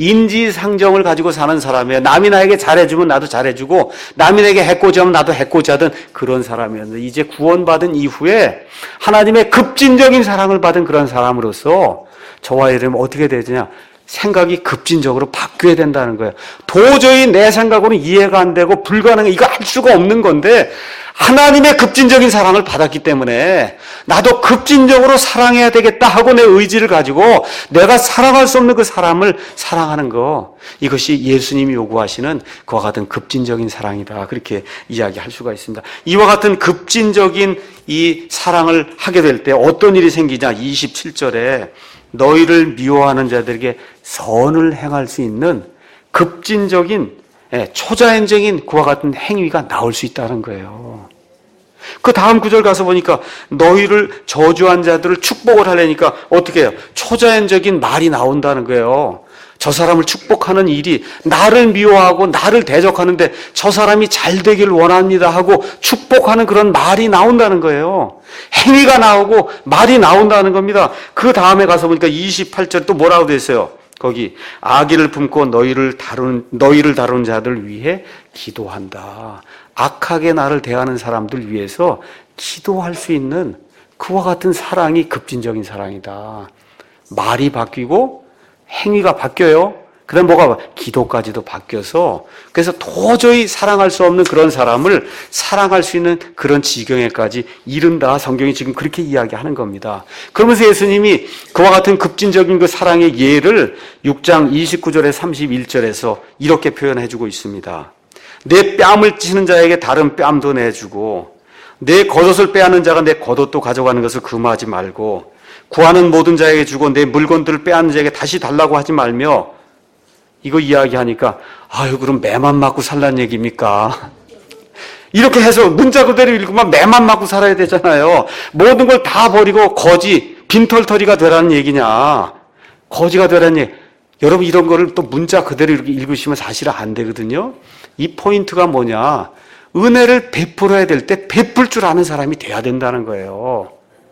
인지상정을 가지고 사는 사람이에요. 남이 나에게 잘해주면 나도 잘해주고 남이 내게 해코지 하면 나도 해코지 하던 그런 사람이었는데 이제 구원받은 이후에 하나님의 급진적인 사랑을 받은 그런 사람으로서 저와 여러분 어떻게 되느냐? 생각이 급진적으로 바뀌어야 된다는 거예요. 도저히 내 생각으로는 이해가 안 되고 불가능해. 이거 할 수가 없는 건데 하나님의 급진적인 사랑을 받았기 때문에 나도 급진적으로 사랑해야 되겠다 하고 내 의지를 가지고 내가 사랑할 수 없는 그 사람을 사랑하는 거, 이것이 예수님이 요구하시는 그와 같은 급진적인 사랑이다. 그렇게 이야기할 수가 있습니다. 이와 같은 급진적인 이 사랑을 하게 될 때 어떤 일이 생기냐. 27절에 너희를 미워하는 자들에게 선을 행할 수 있는 급진적인 초자연적인 그와 같은 행위가 나올 수 있다는 거예요. 그 다음 구절 가서 보니까 너희를 저주한 자들을 축복을 하려니까 어떻게 해요? 초자연적인 말이 나온다는 거예요. 저 사람을 축복하는 일이 나를 미워하고 나를 대적하는데 저 사람이 잘 되기를 원합니다 하고 축복하는 그런 말이 나온다는 거예요. 행위가 나오고 말이 나온다는 겁니다. 그 다음에 가서 보니까 28절 또 뭐라고 돼 있어요? 거기 악의를 품고 너희를 다룬 자들 위해 기도한다. 악하게 나를 대하는 사람들 위해서 기도할 수 있는 그와 같은 사랑이 급진적인 사랑이다. 말이 바뀌고 행위가 바뀌어요. 그다음 뭐가 기도까지도 바뀌어서 그래서 도저히 사랑할 수 없는 그런 사람을 사랑할 수 있는 그런 지경에까지 이른다. 성경이 지금 그렇게 이야기하는 겁니다. 그러면서 예수님이 그와 같은 급진적인 그 사랑의 예를 6장 29절에 31절에서 이렇게 표현해 주고 있습니다. 내 뺨을 찌는 자에게 다른 뺨도 내주고 내 겉옷을 빼앗는 자가 내 겉옷도 가져가는 것을 금하지 말고 구하는 모든 자에게 주고 내 물건들을 빼앗는 자에게 다시 달라고 하지 말며. 이거 이야기하니까 아유 그럼 매만 맞고 살란 얘기입니까? 이렇게 해서 문자 그대로 읽으면 매만 맞고 살아야 되잖아요. 모든 걸 다 버리고 거지 빈털터리가 되라는 얘기냐. 거지가 되라는 얘기. 여러분 이런 거를 또 문자 그대로 이렇게 읽으시면 사실은 안 되거든요. 이 포인트가 뭐냐. 은혜를 베풀어야 될 때 베풀 줄 아는 사람이 돼야 된다는 거예요.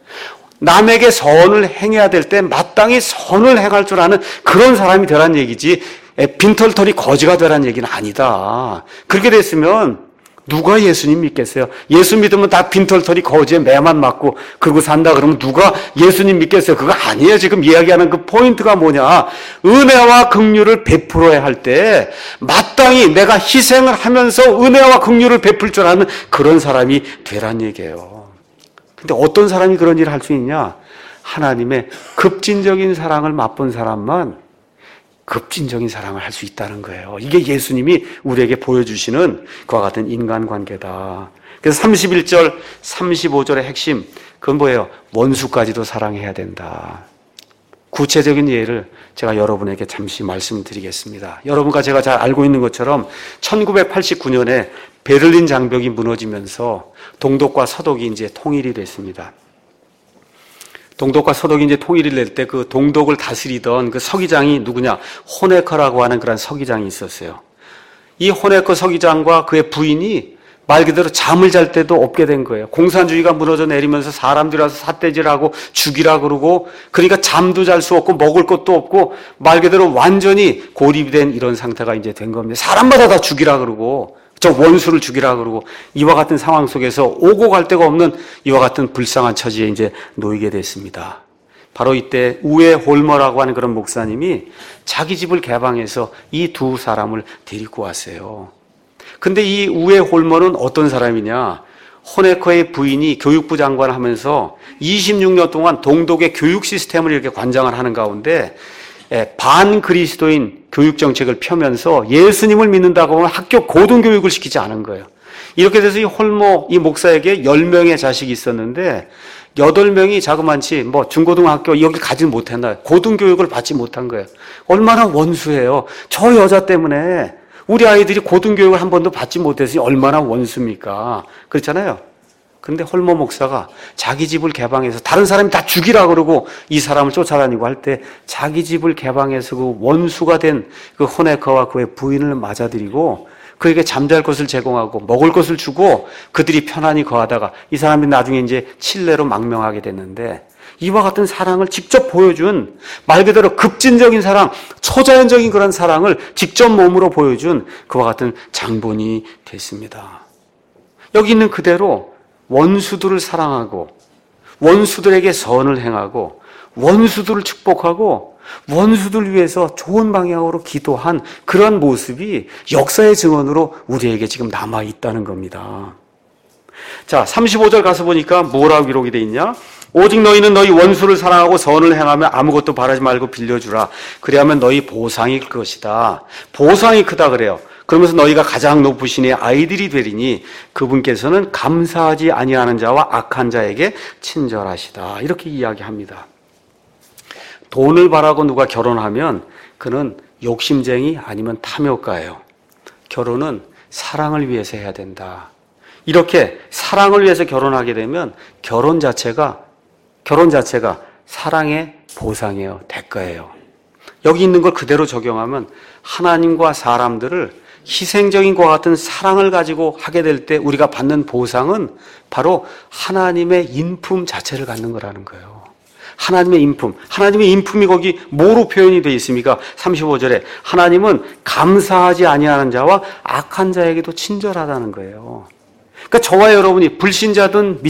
남에게 선을 행해야 될 때 마땅히 선을 행할 줄 아는 그런 사람이 되라는 얘기지 빈털터리 거지가 되라는 얘기는 아니다. 그렇게 됐으면 누가 예수님 믿겠어요? 예수 믿으면 다 빈털터리 거지에 매만 맞고 그러고 산다 그러면 누가 예수님 믿겠어요? 그거 아니에요. 지금 이야기하는 그 포인트가 뭐냐. 은혜와 긍휼을 베풀어야 할 때 마땅히 내가 희생을 하면서 은혜와 긍휼을 베풀 줄 아는 그런 사람이 되란 얘기예요. 근데 어떤 사람이 그런 일을 할 수 있냐? 하나님의 급진적인 사랑을 맛본 사람만 급진적인 사랑을 할 수 있다는 거예요. 이게 예수님이 우리에게 보여주시는 그와 같은 인간관계다. 그래서 31절, 35절의 핵심, 그건 뭐예요? 원수까지도 사랑해야 된다. 구체적인 예를 제가 여러분에게 잠시 말씀드리겠습니다. 여러분과 제가 잘 알고 있는 것처럼 1989년에 베를린 장벽이 무너지면서 동독과 서독이 이제 통일이 됐습니다. 동독과 서독이 이제 통일이 될 때 그 동독을 다스리던 그 서기장이 누구냐? 호네커라고 하는 그런 서기장이 있었어요. 이 호네커 서기장과 그의 부인이 말 그대로 잠을 잘 때도 없게 된 거예요. 공산주의가 무너져 내리면서 사람들이 와서 삿대질하고 죽이라 그러고 그러니까 잠도 잘 수 없고 먹을 것도 없고 말 그대로 완전히 고립이 된 이런 상태가 이제 된 겁니다. 사람마다 다 죽이라 그러고 저 원수를 죽이라 그러고 이와 같은 상황 속에서 오고 갈 데가 없는 이와 같은 불쌍한 처지에 이제 놓이게 됐습니다. 바로 이때 우에 홀머라고 하는 그런 목사님이 자기 집을 개방해서 이 두 사람을 데리고 왔어요. 근데 이 우에 홀머는 어떤 사람이냐? 호네커의 부인이 교육부 장관을 하면서 26년 동안 동독의 교육 시스템을 이렇게 관장을 하는 가운데 반그리스도인 교육 정책을 펴면서 예수님을 믿는다고 하면 학교 고등교육을 시키지 않은 거예요. 이렇게 돼서 이 홀모, 이 목사에게 10명의 자식이 있었는데 8명이 자그만치 중고등학교 여기 가지 못했나요? 고등교육을 받지 못한 거예요. 얼마나 원수해요. 저 여자 때문에 우리 아이들이 고등교육을 한 번도 받지 못했으니 얼마나 원수입니까? 그렇잖아요. 근데 홀모 목사가 자기 집을 개방해서 다른 사람이 다 죽이라 그러고 이 사람을 쫓아다니고 할 때 자기 집을 개방해서 그 원수가 된 그 호네커와 그의 부인을 맞아들이고 그에게 잠잘 곳을 제공하고 먹을 것을 주고 그들이 편안히 거하다가 이 사람이 나중에 이제 칠레로 망명하게 됐는데, 이와 같은 사랑을 직접 보여준, 말 그대로 급진적인 사랑, 초자연적인 그런 사랑을 직접 몸으로 보여준 그와 같은 장본이 됐습니다. 여기 있는 그대로 원수들을 사랑하고 원수들에게 선을 행하고 원수들을 축복하고 원수들 위해서 좋은 방향으로 기도한 그런 모습이 역사의 증언으로 우리에게 지금 남아있다는 겁니다. 자, 35절 가서 보니까 뭐라고 기록이 되어 있냐? 오직 너희는 너희 원수를 사랑하고 선을 행하며 아무것도 바라지 말고 빌려주라. 그리하면 너희 보상이 클 것이다. 보상이 크다 그래요. 그러면서 너희가 가장 높으신 이의 아이들이 되리니 그분께서는 감사하지 아니하는 자와 악한 자에게 친절하시다. 이렇게 이야기합니다. 돈을 바라고 누가 결혼하면 그는 욕심쟁이 아니면 탐욕가예요. 결혼은 사랑을 위해서 해야 된다. 이렇게 사랑을 위해서 결혼하게 되면 결혼 자체가 사랑의 보상이에요. 대가예요. 여기 있는 걸 그대로 적용하면 하나님과 사람들을 희생적인 것과 같은 사랑을 가지고 하게 될 때 우리가 받는 보상은 바로 하나님의 인품 자체를 갖는 거라는 거예요. 하나님의 인품. 하나님의 인품이 거기 뭐로 표현이 되어 있습니까? 35절에 하나님은 감사하지 아니하는 자와 악한 자에게도 친절하다는 거예요. 그러니까 저와 여러분이 불신자든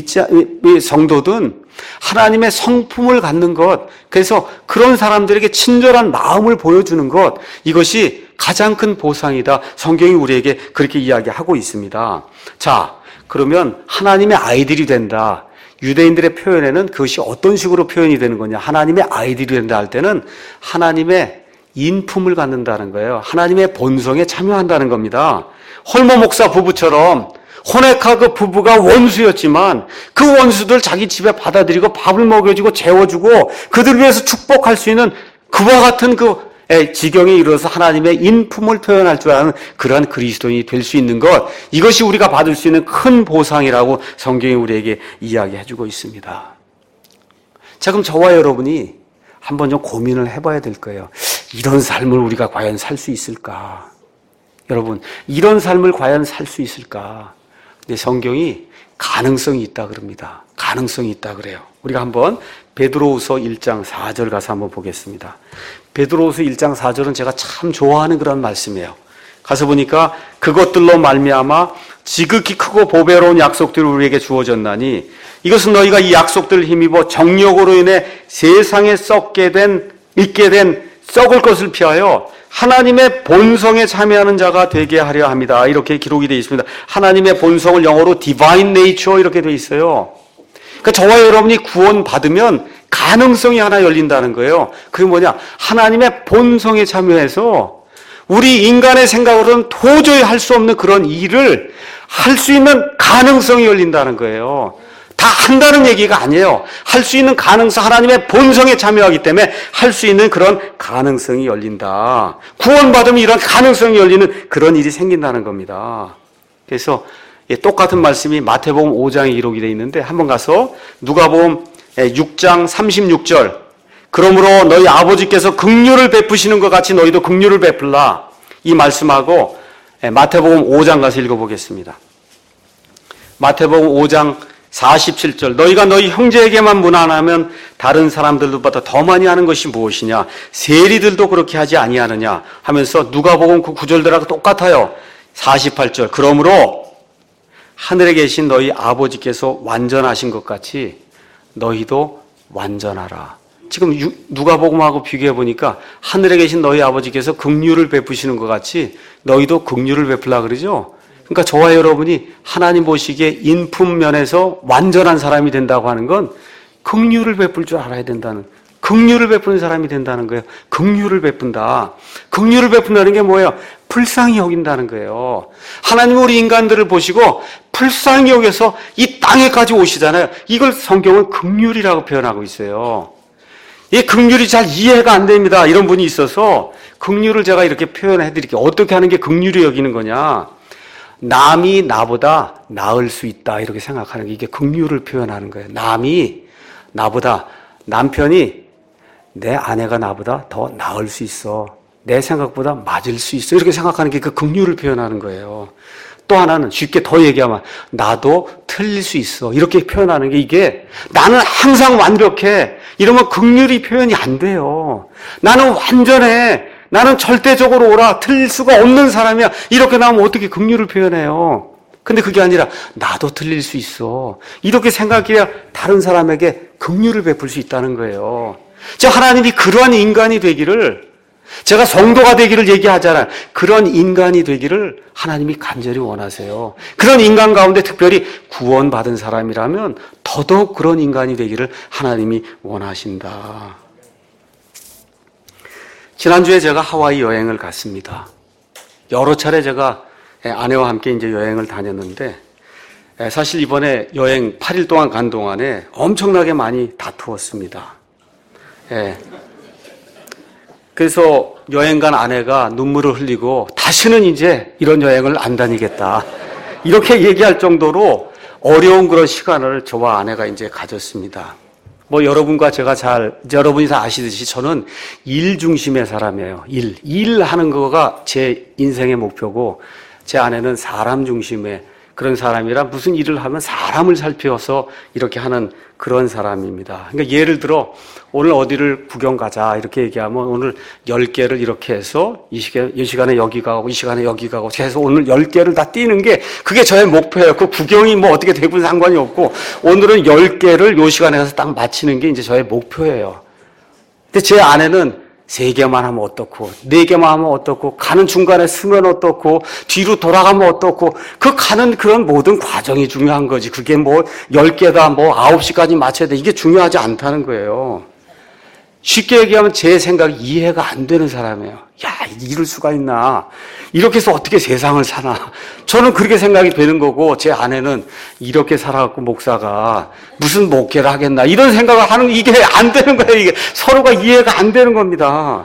성도든 하나님의 성품을 갖는 것, 그래서 그런 사람들에게 친절한 마음을 보여주는 것, 이것이 가장 큰 보상이다. 성경이 우리에게 그렇게 이야기하고 있습니다. 자, 그러면 하나님의 아이들이 된다. 유대인들의 표현에는 그것이 어떤 식으로 표현이 되는 거냐? 하나님의 아이들이 된다 할 때는 하나님의 인품을 갖는다는 거예요. 하나님의 본성에 참여한다는 겁니다. 홀모 목사 부부처럼 호네카 그 부부가 원수였지만 그 원수들 자기 집에 받아들이고 밥을 먹여주고 재워주고 그들 위해서 축복할 수 있는 그와 같은 그 지경에 이르러서 하나님의 인품을 표현할 줄 아는 그러한 그리스도인이 될 수 있는 것, 이것이 우리가 받을 수 있는 큰 보상이라고 성경이 우리에게 이야기해주고 있습니다. 자, 그럼 저와 여러분이 한번 좀 고민을 해봐야 될 거예요. 이런 삶을 우리가 과연 살 수 있을까? 여러분, 이런 삶을 과연 살 수 있을까? 근데 성경이 가능성이 있다 그럽니다. 가능성이 있다 그래요. 우리가 한번 베드로후서 1장 4절 가서 한번 보겠습니다. 베드로후서 1장 4절은 제가 참 좋아하는 그런 말씀이에요. 가서 보니까 그것들로 말미암아 지극히 크고 보배로운 약속들이 우리에게 주어졌나니 이것은 너희가 이 약속들을 힘입어 정욕으로 인해 세상에 잊게 된 썩을 것을 피하여 하나님의 본성에 참여하는 자가 되게 하려 합니다. 이렇게 기록이 되어 있습니다. 하나님의 본성을 영어로 divine nature 이렇게 되어 있어요. 그러니까 저와 여러분이 구원받으면 가능성이 하나 열린다는 거예요. 그게 뭐냐? 하나님의 본성에 참여해서 우리 인간의 생각으로는 도저히 할 수 없는 그런 일을 할 수 있는 가능성이 열린다는 거예요. 다 한다는 얘기가 아니에요. 할 수 있는 가능성, 하나님의 본성에 참여하기 때문에 할 수 있는 그런 가능성이 열린다. 구원받으면 이런 가능성이 열리는 그런 일이 생긴다는 겁니다. 그래서 똑같은 말씀이 마태복음 5장에 기록이 되어 있는데 한번 가서 누가복음 6장 36절, 그러므로 너희 아버지께서 긍휼을 베푸시는 것 같이 너희도 긍휼을 베풀라, 이 말씀하고 마태복음 5장 가서 읽어보겠습니다. 마태복음 5장 47절, 너희가 너희 형제에게만 무난하면 다른 사람들보다 더 많이 하는 것이 무엇이냐? 세리들도 그렇게 하지 아니하느냐? 하면서 누가복음 그 구절들하고 똑같아요. 48절, 그러므로 하늘에 계신 너희 아버지께서 완전하신 것 같이 너희도 완전하라. 지금 누가복음하고 비교해 보니까 하늘에 계신 너희 아버지께서 긍휼을 베푸시는 것 같이 너희도 긍휼을 베풀라 그러죠. 그러니까 저와 여러분이 하나님 보시기에 인품 면에서 완전한 사람이 된다고 하는 건 긍휼을 베풀 줄 알아야 된다는, 긍휼을 베푸는 사람이 된다는 거예요. 긍휼을 베푼다. 긍휼을 베푼다는 게 뭐예요? 불쌍히 여긴다는 거예요. 하나님은 우리 인간들을 보시고 불쌍히 여겨서 이 땅에까지 오시잖아요. 이걸 성경은 긍휼이라고 표현하고 있어요. 이 긍휼이 잘 이해가 안 됩니다. 이런 분이 있어서 긍휼을 제가 이렇게 표현해 드릴게요. 어떻게 하는 게 긍휼이 여기는 거냐? 남이 나보다 나을 수 있다 이렇게 생각하는 게 이게 긍휼을 표현하는 거예요. 남이 나보다, 남편이 내 아내가 나보다 더 나을 수 있어. 내 생각보다 맞을 수 있어. 이렇게 생각하는 게 그 긍휼을 표현하는 거예요. 또 하나는 쉽게 더 얘기하면 나도 틀릴 수 있어. 이렇게 표현하는 게 이게 나는 항상 완벽해. 이러면 긍휼이 표현이 안 돼요. 나는 완전해. 나는 절대적으로 옳아. 틀릴 수가 없는 사람이야. 이렇게 나오면 어떻게 긍휼을 표현해요? 근데 그게 아니라 나도 틀릴 수 있어. 이렇게 생각해야 다른 사람에게 긍휼을 베풀 수 있다는 거예요. 하나님이 그러한 인간이 되기를, 제가 성도가 되기를 얘기하잖아요. 그런 인간이 되기를 하나님이 간절히 원하세요. 그런 인간 가운데 특별히 구원받은 사람이라면 더더욱 그런 인간이 되기를 하나님이 원하신다. 지난주에 제가 하와이 여행을 갔습니다. 여러 차례 제가 아내와 함께 이제 여행을 다녔는데, 사실 이번에 여행 8일 동안 간 동안에 엄청나게 많이 다투었습니다. 그래서 여행 간 아내가 눈물을 흘리고 다시는 이제 이런 여행을 안 다니겠다. 이렇게 얘기할 정도로 어려운 그런 시간을 저와 아내가 이제 가졌습니다. 여러분과 제가 여러분이 다 아시듯이 저는 일 중심의 사람이에요. 일하는 거가 제 인생의 목표고, 제 아내는 사람 중심의 그런 사람이라 무슨 일을 하면 사람을 살펴서 이렇게 하는 그런 사람입니다. 그러니까 예를 들어 오늘 어디를 구경 가자 이렇게 얘기하면 오늘 10개를 이렇게 해서 이 시간에 여기 가고 이 시간에 여기 가고 해서 오늘 10개를 다 뛰는 게 그게 저의 목표예요. 그 구경이 어떻게 되건 상관이 없고 오늘은 10개를 요 시간에 가서 딱 마치는 게 이제 저의 목표예요. 근데 제 아내는 3개만 하면 어떻고 4개만 하면 어떻고 가는 중간에 쓰면 어떻고 뒤로 돌아가면 어떻고 그 가는 그런 모든 과정이 중요한 거지. 그게 10개다 9시까지 맞춰야 돼. 이게 중요하지 않다는 거예요. 쉽게 얘기하면 제 생각이 이해가 안 되는 사람이에요. 야, 이럴 수가 있나. 이렇게 해서 어떻게 세상을 사나. 저는 그렇게 생각이 되는 거고 제 아내는 이렇게 살아갖고 목사가 무슨 목회를 하겠나. 이런 생각을 하는 이게 안 되는 거예요. 이게 서로가 이해가 안 되는 겁니다.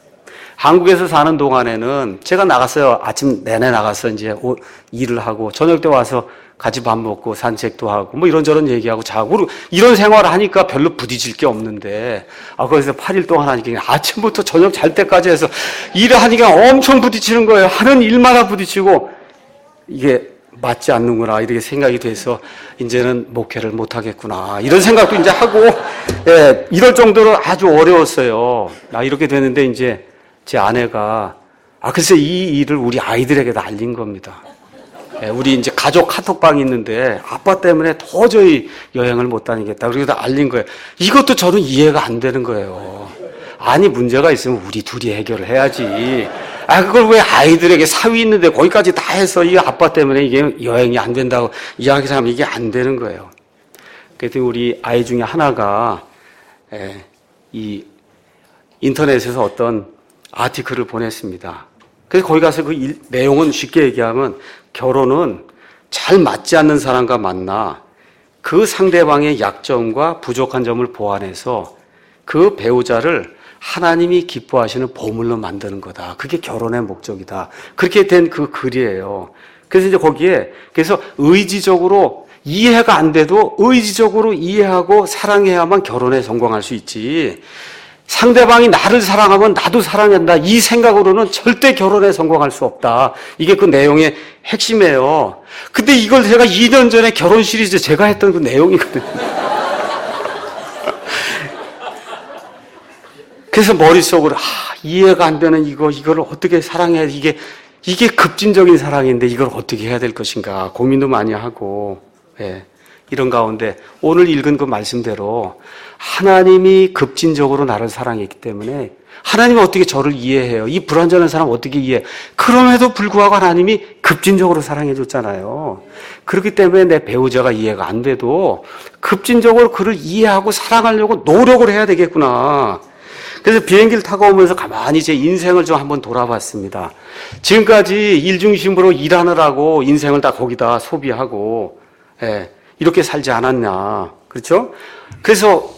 한국에서 사는 동안에는 제가 나갔어요. 아침 내내 나가서 이제 일을 하고 저녁 때 와서 같이 밥 먹고 산책도 하고 이런저런 얘기하고 자고 이런 생활을 하니까 별로 부딪힐 게 없는데 거기서 8일 동안 하니까 아침부터 저녁 잘 때까지 해서 일을 하니까 엄청 부딪히는 거예요. 하는 일마다 부딪히고 이게 맞지 않는구나 이렇게 생각이 돼서 이제는 목회를 못 하겠구나 이런 생각도 이제 하고 이럴 정도로 아주 어려웠어요. 이렇게 되는데 이제 제 아내가 글쎄 이 일을 우리 아이들에게도 알린 겁니다. 우리 이제 가족 카톡방이 있는데 아빠 때문에 도저히 여행을 못 다니겠다. 그리고 알린 거예요. 이것도 저는 이해가 안 되는 거예요. 아니 문제가 있으면 우리 둘이 해결을 해야지. 그걸 왜 아이들에게 사위 있는데 거기까지 다 해서 이 아빠 때문에 이게 여행이 안 된다고 이야기하면 이게 안 되는 거예요. 그랬더니 우리 아이 중에 하나가 이 인터넷에서 어떤 아티클을 보냈습니다. 그래서 거기 가서 그 내용은 쉽게 얘기하면 결혼은 잘 맞지 않는 사람과 만나 그 상대방의 약점과 부족한 점을 보완해서 그 배우자를 하나님이 기뻐하시는 보물로 만드는 거다. 그게 결혼의 목적이다. 그렇게 된 그 글이에요. 그래서 이제 거기에 그래서 의지적으로 이해가 안 돼도 의지적으로 이해하고 사랑해야만 결혼에 성공할 수 있지. 상대방이 나를 사랑하면 나도 사랑한다. 이 생각으로는 절대 결혼에 성공할 수 없다. 이게 그 내용의 핵심이에요. 근데 이걸 제가 2년 전에 결혼 시리즈 제가 했던 그 내용이거든요. 그래서 머릿속으로 이해가 안 되는 이걸 어떻게 사랑해야 이게 급진적인 사랑인데 이걸 어떻게 해야 될 것인가 고민도 많이 하고 이런 가운데 오늘 읽은 그 말씀대로 하나님이 급진적으로 나를 사랑했기 때문에 하나님은 어떻게 저를 이해해요? 이 불완전한 사람 어떻게 이해해? 그럼에도 불구하고 하나님이 급진적으로 사랑해 줬잖아요. 그렇기 때문에 내 배우자가 이해가 안 돼도 급진적으로 그를 이해하고 사랑하려고 노력을 해야 되겠구나. 그래서 비행기를 타고 오면서 가만히 제 인생을 좀 한번 돌아봤습니다. 지금까지 일 중심으로 일하느라고 인생을 다 거기다 소비하고 이렇게 살지 않았냐. 그렇죠? 그래서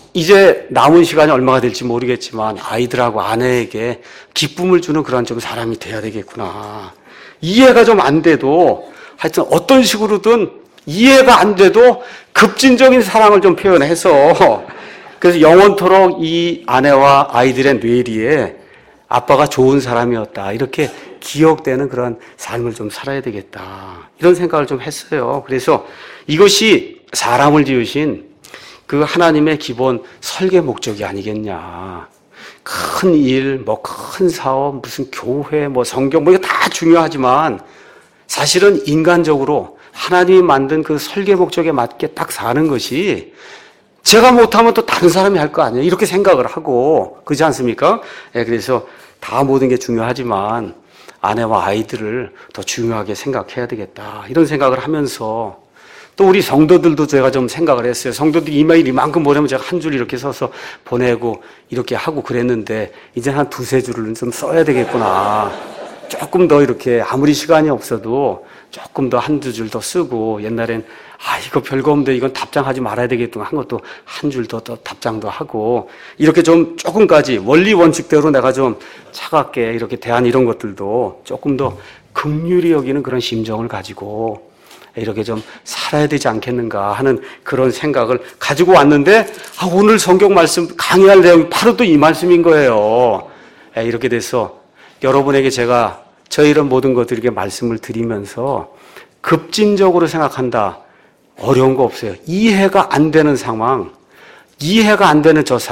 이제 남은 시간이 얼마가 될지 모르겠지만 아이들하고 아내에게 기쁨을 주는 그런 좀 사람이 돼야 되겠구나. 이해가 좀 안 돼도 하여튼 어떤 식으로든 이해가 안 돼도 급진적인 사랑을 좀 표현해서 그래서 영원토록 이 아내와 아이들의 뇌리에 아빠가 좋은 사람이었다 이렇게 기억되는 그런 삶을 좀 살아야 되겠다 이런 생각을 좀 했어요. 그래서 이것이 사람을 지으신 그 하나님의 기본 설계 목적이 아니겠냐. 큰 일, 뭐 큰 사업, 무슨 교회, 뭐 성경, 뭐 이거 다 중요하지만 사실은 인간적으로 하나님이 만든 그 설계 목적에 맞게 딱 사는 것이 제가 못하면 또 다른 사람이 할 거 아니에요. 이렇게 생각을 하고 그렇지 않습니까? 예, 그래서 다 모든 게 중요하지만 아내와 아이들을 더 중요하게 생각해야 되겠다. 이런 생각을 하면서 또 우리 성도들도 제가 좀 생각을 했어요. 성도들이 이메일 이만큼 보내면 제가 한 줄 이렇게 써서 보내고 이렇게 하고 그랬는데 이제 한 두세 줄을 좀 써야 되겠구나. 조금 더 이렇게 아무리 시간이 없어도 조금 더 한두 줄 더 쓰고 옛날엔 이거 별거 없는데 이건 답장하지 말아야 되겠구나 한 것도 한 줄 더 답장도 하고 이렇게 좀 조금까지 원리 원칙대로 내가 좀 차갑게 이렇게 대한 이런 것들도 조금 더 긍휼히 여기는 그런 심정을 가지고 이렇게 좀 살아야 되지 않겠는가 하는 그런 생각을 가지고 왔는데 오늘 성경 말씀 강의할 내용이 바로 또 이 말씀인 거예요. 이렇게 돼서 여러분에게 제가 저희 이런 모든 것들에게 말씀을 드리면서 급진적으로 생각한다. 어려운 거 없어요. 이해가 안 되는 상황, 이해가 안 되는 저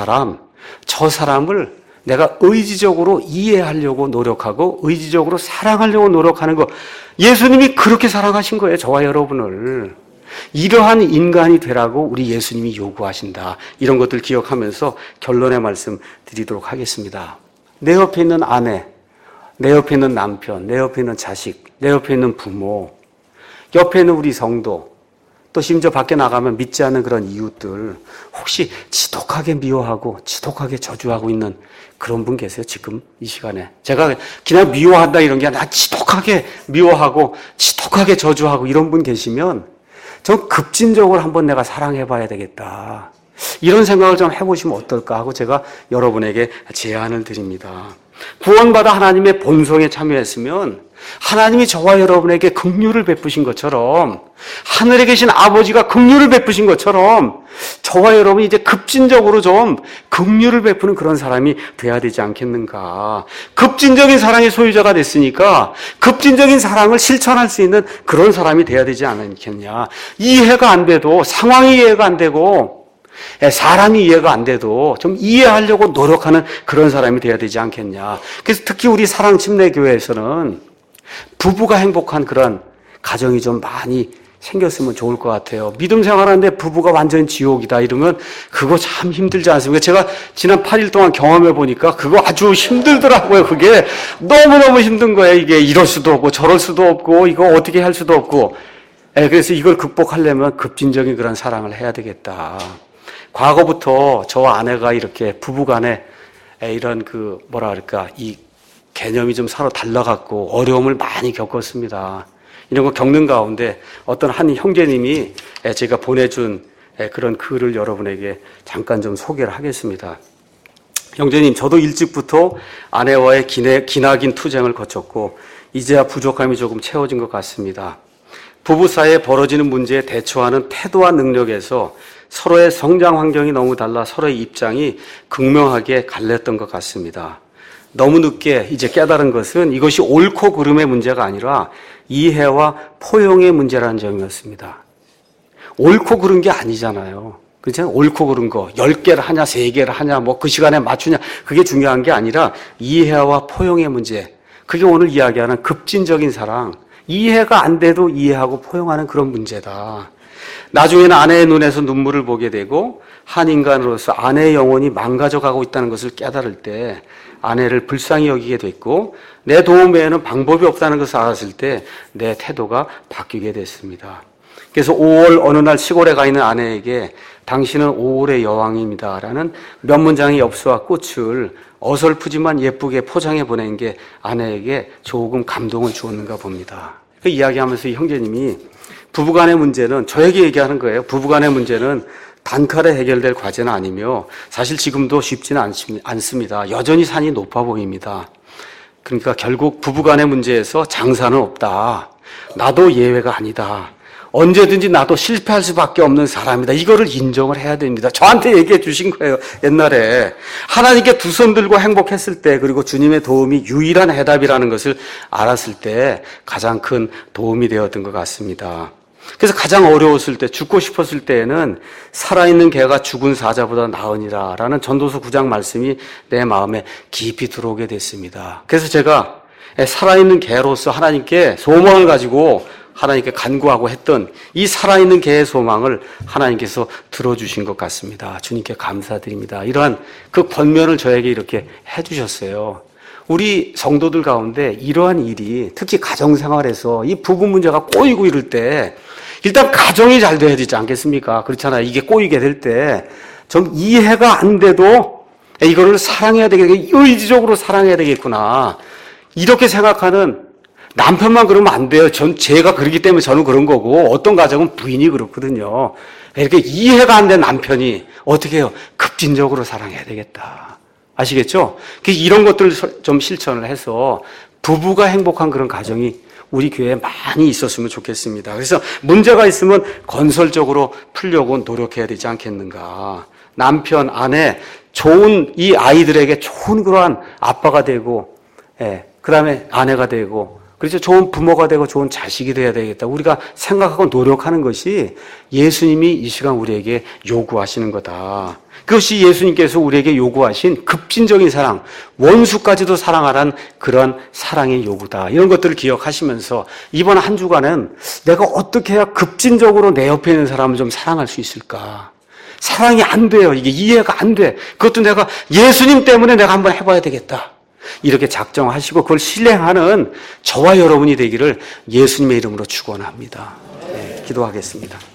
사람을 내가 의지적으로 이해하려고 노력하고 의지적으로 사랑하려고 노력하는 거. 예수님이 그렇게 사랑하신 거예요. 저와 여러분을. 이러한 인간이 되라고 우리 예수님이 요구하신다. 이런 것들 기억하면서 결론의 말씀 드리도록 하겠습니다. 내 옆에 있는 아내, 내 옆에 있는 남편, 내 옆에 있는 자식, 내 옆에 있는 부모, 옆에 있는 우리 성도, 또 심지어 밖에 나가면 믿지 않는 그런 이웃들 혹시 지독하게 미워하고 지독하게 저주하고 있는 그런 분 계세요? 지금 이 시간에. 제가 그냥 미워한다 이런 게 아니라 지독하게 미워하고 지독하게 저주하고 이런 분 계시면 좀 급진적으로 한번 내가 사랑해봐야 되겠다. 이런 생각을 좀 해보시면 어떨까 하고 제가 여러분에게 제안을 드립니다. 구원받아 하나님의 본성에 참여했으면 하나님이 저와 여러분에게 긍휼을 베푸신 것처럼 하늘에 계신 아버지가 긍휼을 베푸신 것처럼 저와 여러분이 이제 급진적으로 좀 긍휼을 베푸는 그런 사람이 돼야 되지 않겠는가. 급진적인 사랑의 소유자가 됐으니까 급진적인 사랑을 실천할 수 있는 그런 사람이 돼야 되지 않겠냐. 이해가 안 돼도 상황이 이해가 안 되고 사람이 이해가 안 돼도 좀 이해하려고 노력하는 그런 사람이 돼야 되지 않겠냐. 그래서 특히 우리 사랑침례교회에서는 부부가 행복한 그런 가정이 좀 많이 생겼으면 좋을 것 같아요. 믿음 생활하는데 부부가 완전 지옥이다 이러면 그거 참 힘들지 않습니까? 제가 지난 8일 동안 경험해 보니까 그거 아주 힘들더라고요. 그게 너무너무 힘든 거예요. 이게 이럴 수도 없고 저럴 수도 없고 이거 어떻게 할 수도 없고. 그래서 이걸 극복하려면 급진적인 그런 사랑을 해야 되겠다. 과거부터 저와 아내가 이렇게 부부간에 이런 이 개념이 좀 서로 달라갖고 어려움을 많이 겪었습니다. 이런 거 겪는 가운데 어떤 한 형제님이 제가 보내준 그런 글을 여러분에게 잠깐 좀 소개를 하겠습니다. 형제님, 저도 일찍부터 아내와의 기나긴 투쟁을 거쳤고 이제야 부족함이 조금 채워진 것 같습니다. 부부 사이에 벌어지는 문제에 대처하는 태도와 능력에서 서로의 성장 환경이 너무 달라 서로의 입장이 극명하게 갈렸던 것 같습니다. 너무 늦게 이제 깨달은 것은 이것이 옳고 그름의 문제가 아니라 이해와 포용의 문제라는 점이었습니다. 옳고 그른 게 아니잖아요. 그렇잖아요. 옳고 그른 거 10개를 하냐 3개를 하냐 뭐 그 시간에 맞추냐 그게 중요한 게 아니라 이해와 포용의 문제. 그게 오늘 이야기하는 급진적인 사랑. 이해가 안 돼도 이해하고 포용하는 그런 문제다. 나중에는 아내의 눈에서 눈물을 보게 되고 한 인간으로서 아내의 영혼이 망가져가고 있다는 것을 깨달을 때 아내를 불쌍히 여기게 됐고 내 도움 외에는 방법이 없다는 것을 알았을 때 내 태도가 바뀌게 됐습니다. 그래서 5월 어느 날 시골에 가 있는 아내에게 당신은 5월의 여왕입니다 라는 몇 문장의 엽서와 꽃을 어설프지만 예쁘게 포장해 보낸 게 아내에게 조금 감동을 주었는가 봅니다. 그 이야기하면서 이 형제님이 부부간의 문제는 저에게 얘기하는 거예요. 부부간의 문제는 단칼에 해결될 과제는 아니며 사실 지금도 쉽지는 않습니다. 여전히 산이 높아 보입니다. 그러니까 결국 부부간의 문제에서 장사는 없다. 나도 예외가 아니다. 언제든지 나도 실패할 수밖에 없는 사람이다. 이거를 인정을 해야 됩니다. 저한테 얘기해 주신 거예요. 옛날에 하나님께 두 손 들고 행복했을 때, 그리고 주님의 도움이 유일한 해답이라는 것을 알았을 때 가장 큰 도움이 되었던 것 같습니다. 그래서 가장 어려웠을 때, 죽고 싶었을 때에는 살아있는 개가 죽은 사자보다 나으니라 라는 전도서 9장 말씀이 내 마음에 깊이 들어오게 됐습니다. 그래서 제가 살아있는 개로서 하나님께 소망을 가지고 하나님께 간구하고 했던 이 살아있는 개의 소망을 하나님께서 들어주신 것 같습니다. 주님께 감사드립니다. 이러한 그 권면을 저에게 이렇게 해주셨어요. 우리 성도들 가운데 이러한 일이 특히 가정생활에서 이 부부 문제가 꼬이고 이럴 때 일단 가정이 잘 돼야 되지 않겠습니까? 그렇잖아요. 이게 꼬이게 될 때 좀 이해가 안 돼도 이거를 사랑해야 되겠구나. 의지적으로 사랑해야 되겠구나. 이렇게 생각하는 남편만 그러면 안 돼요. 제가 그러기 때문에 저는 그런 거고, 어떤 가정은 부인이 그렇거든요. 이렇게 이해가 안 된 남편이 어떻게 해요? 급진적으로 사랑해야 되겠다. 아시겠죠? 이런 것들을 좀 실천을 해서 부부가 행복한 그런 가정이 우리 교회에 많이 있었으면 좋겠습니다. 그래서 문제가 있으면 건설적으로 풀려고 노력해야 되지 않겠는가. 남편, 아내, 좋은 이 아이들에게 좋은 그러한 아빠가 되고, 그 다음에 아내가 되고, 그래서 좋은 부모가 되고 좋은 자식이 되어야 되겠다. 우리가 생각하고 노력하는 것이 예수님이 이 시간 우리에게 요구하시는 거다. 그것이 예수님께서 우리에게 요구하신 급진적인 사랑, 원수까지도 사랑하라는 그런 사랑의 요구다. 이런 것들을 기억하시면서 이번 한 주간은 내가 어떻게 해야 급진적으로 내 옆에 있는 사람을 좀 사랑할 수 있을까? 사랑이 안 돼요. 이게 이해가 안 돼. 그것도 내가 예수님 때문에 내가 한번 해봐야 되겠다. 이렇게 작정하시고 그걸 실행하는 저와 여러분이 되기를 예수님의 이름으로 축원합니다. 네, 기도하겠습니다.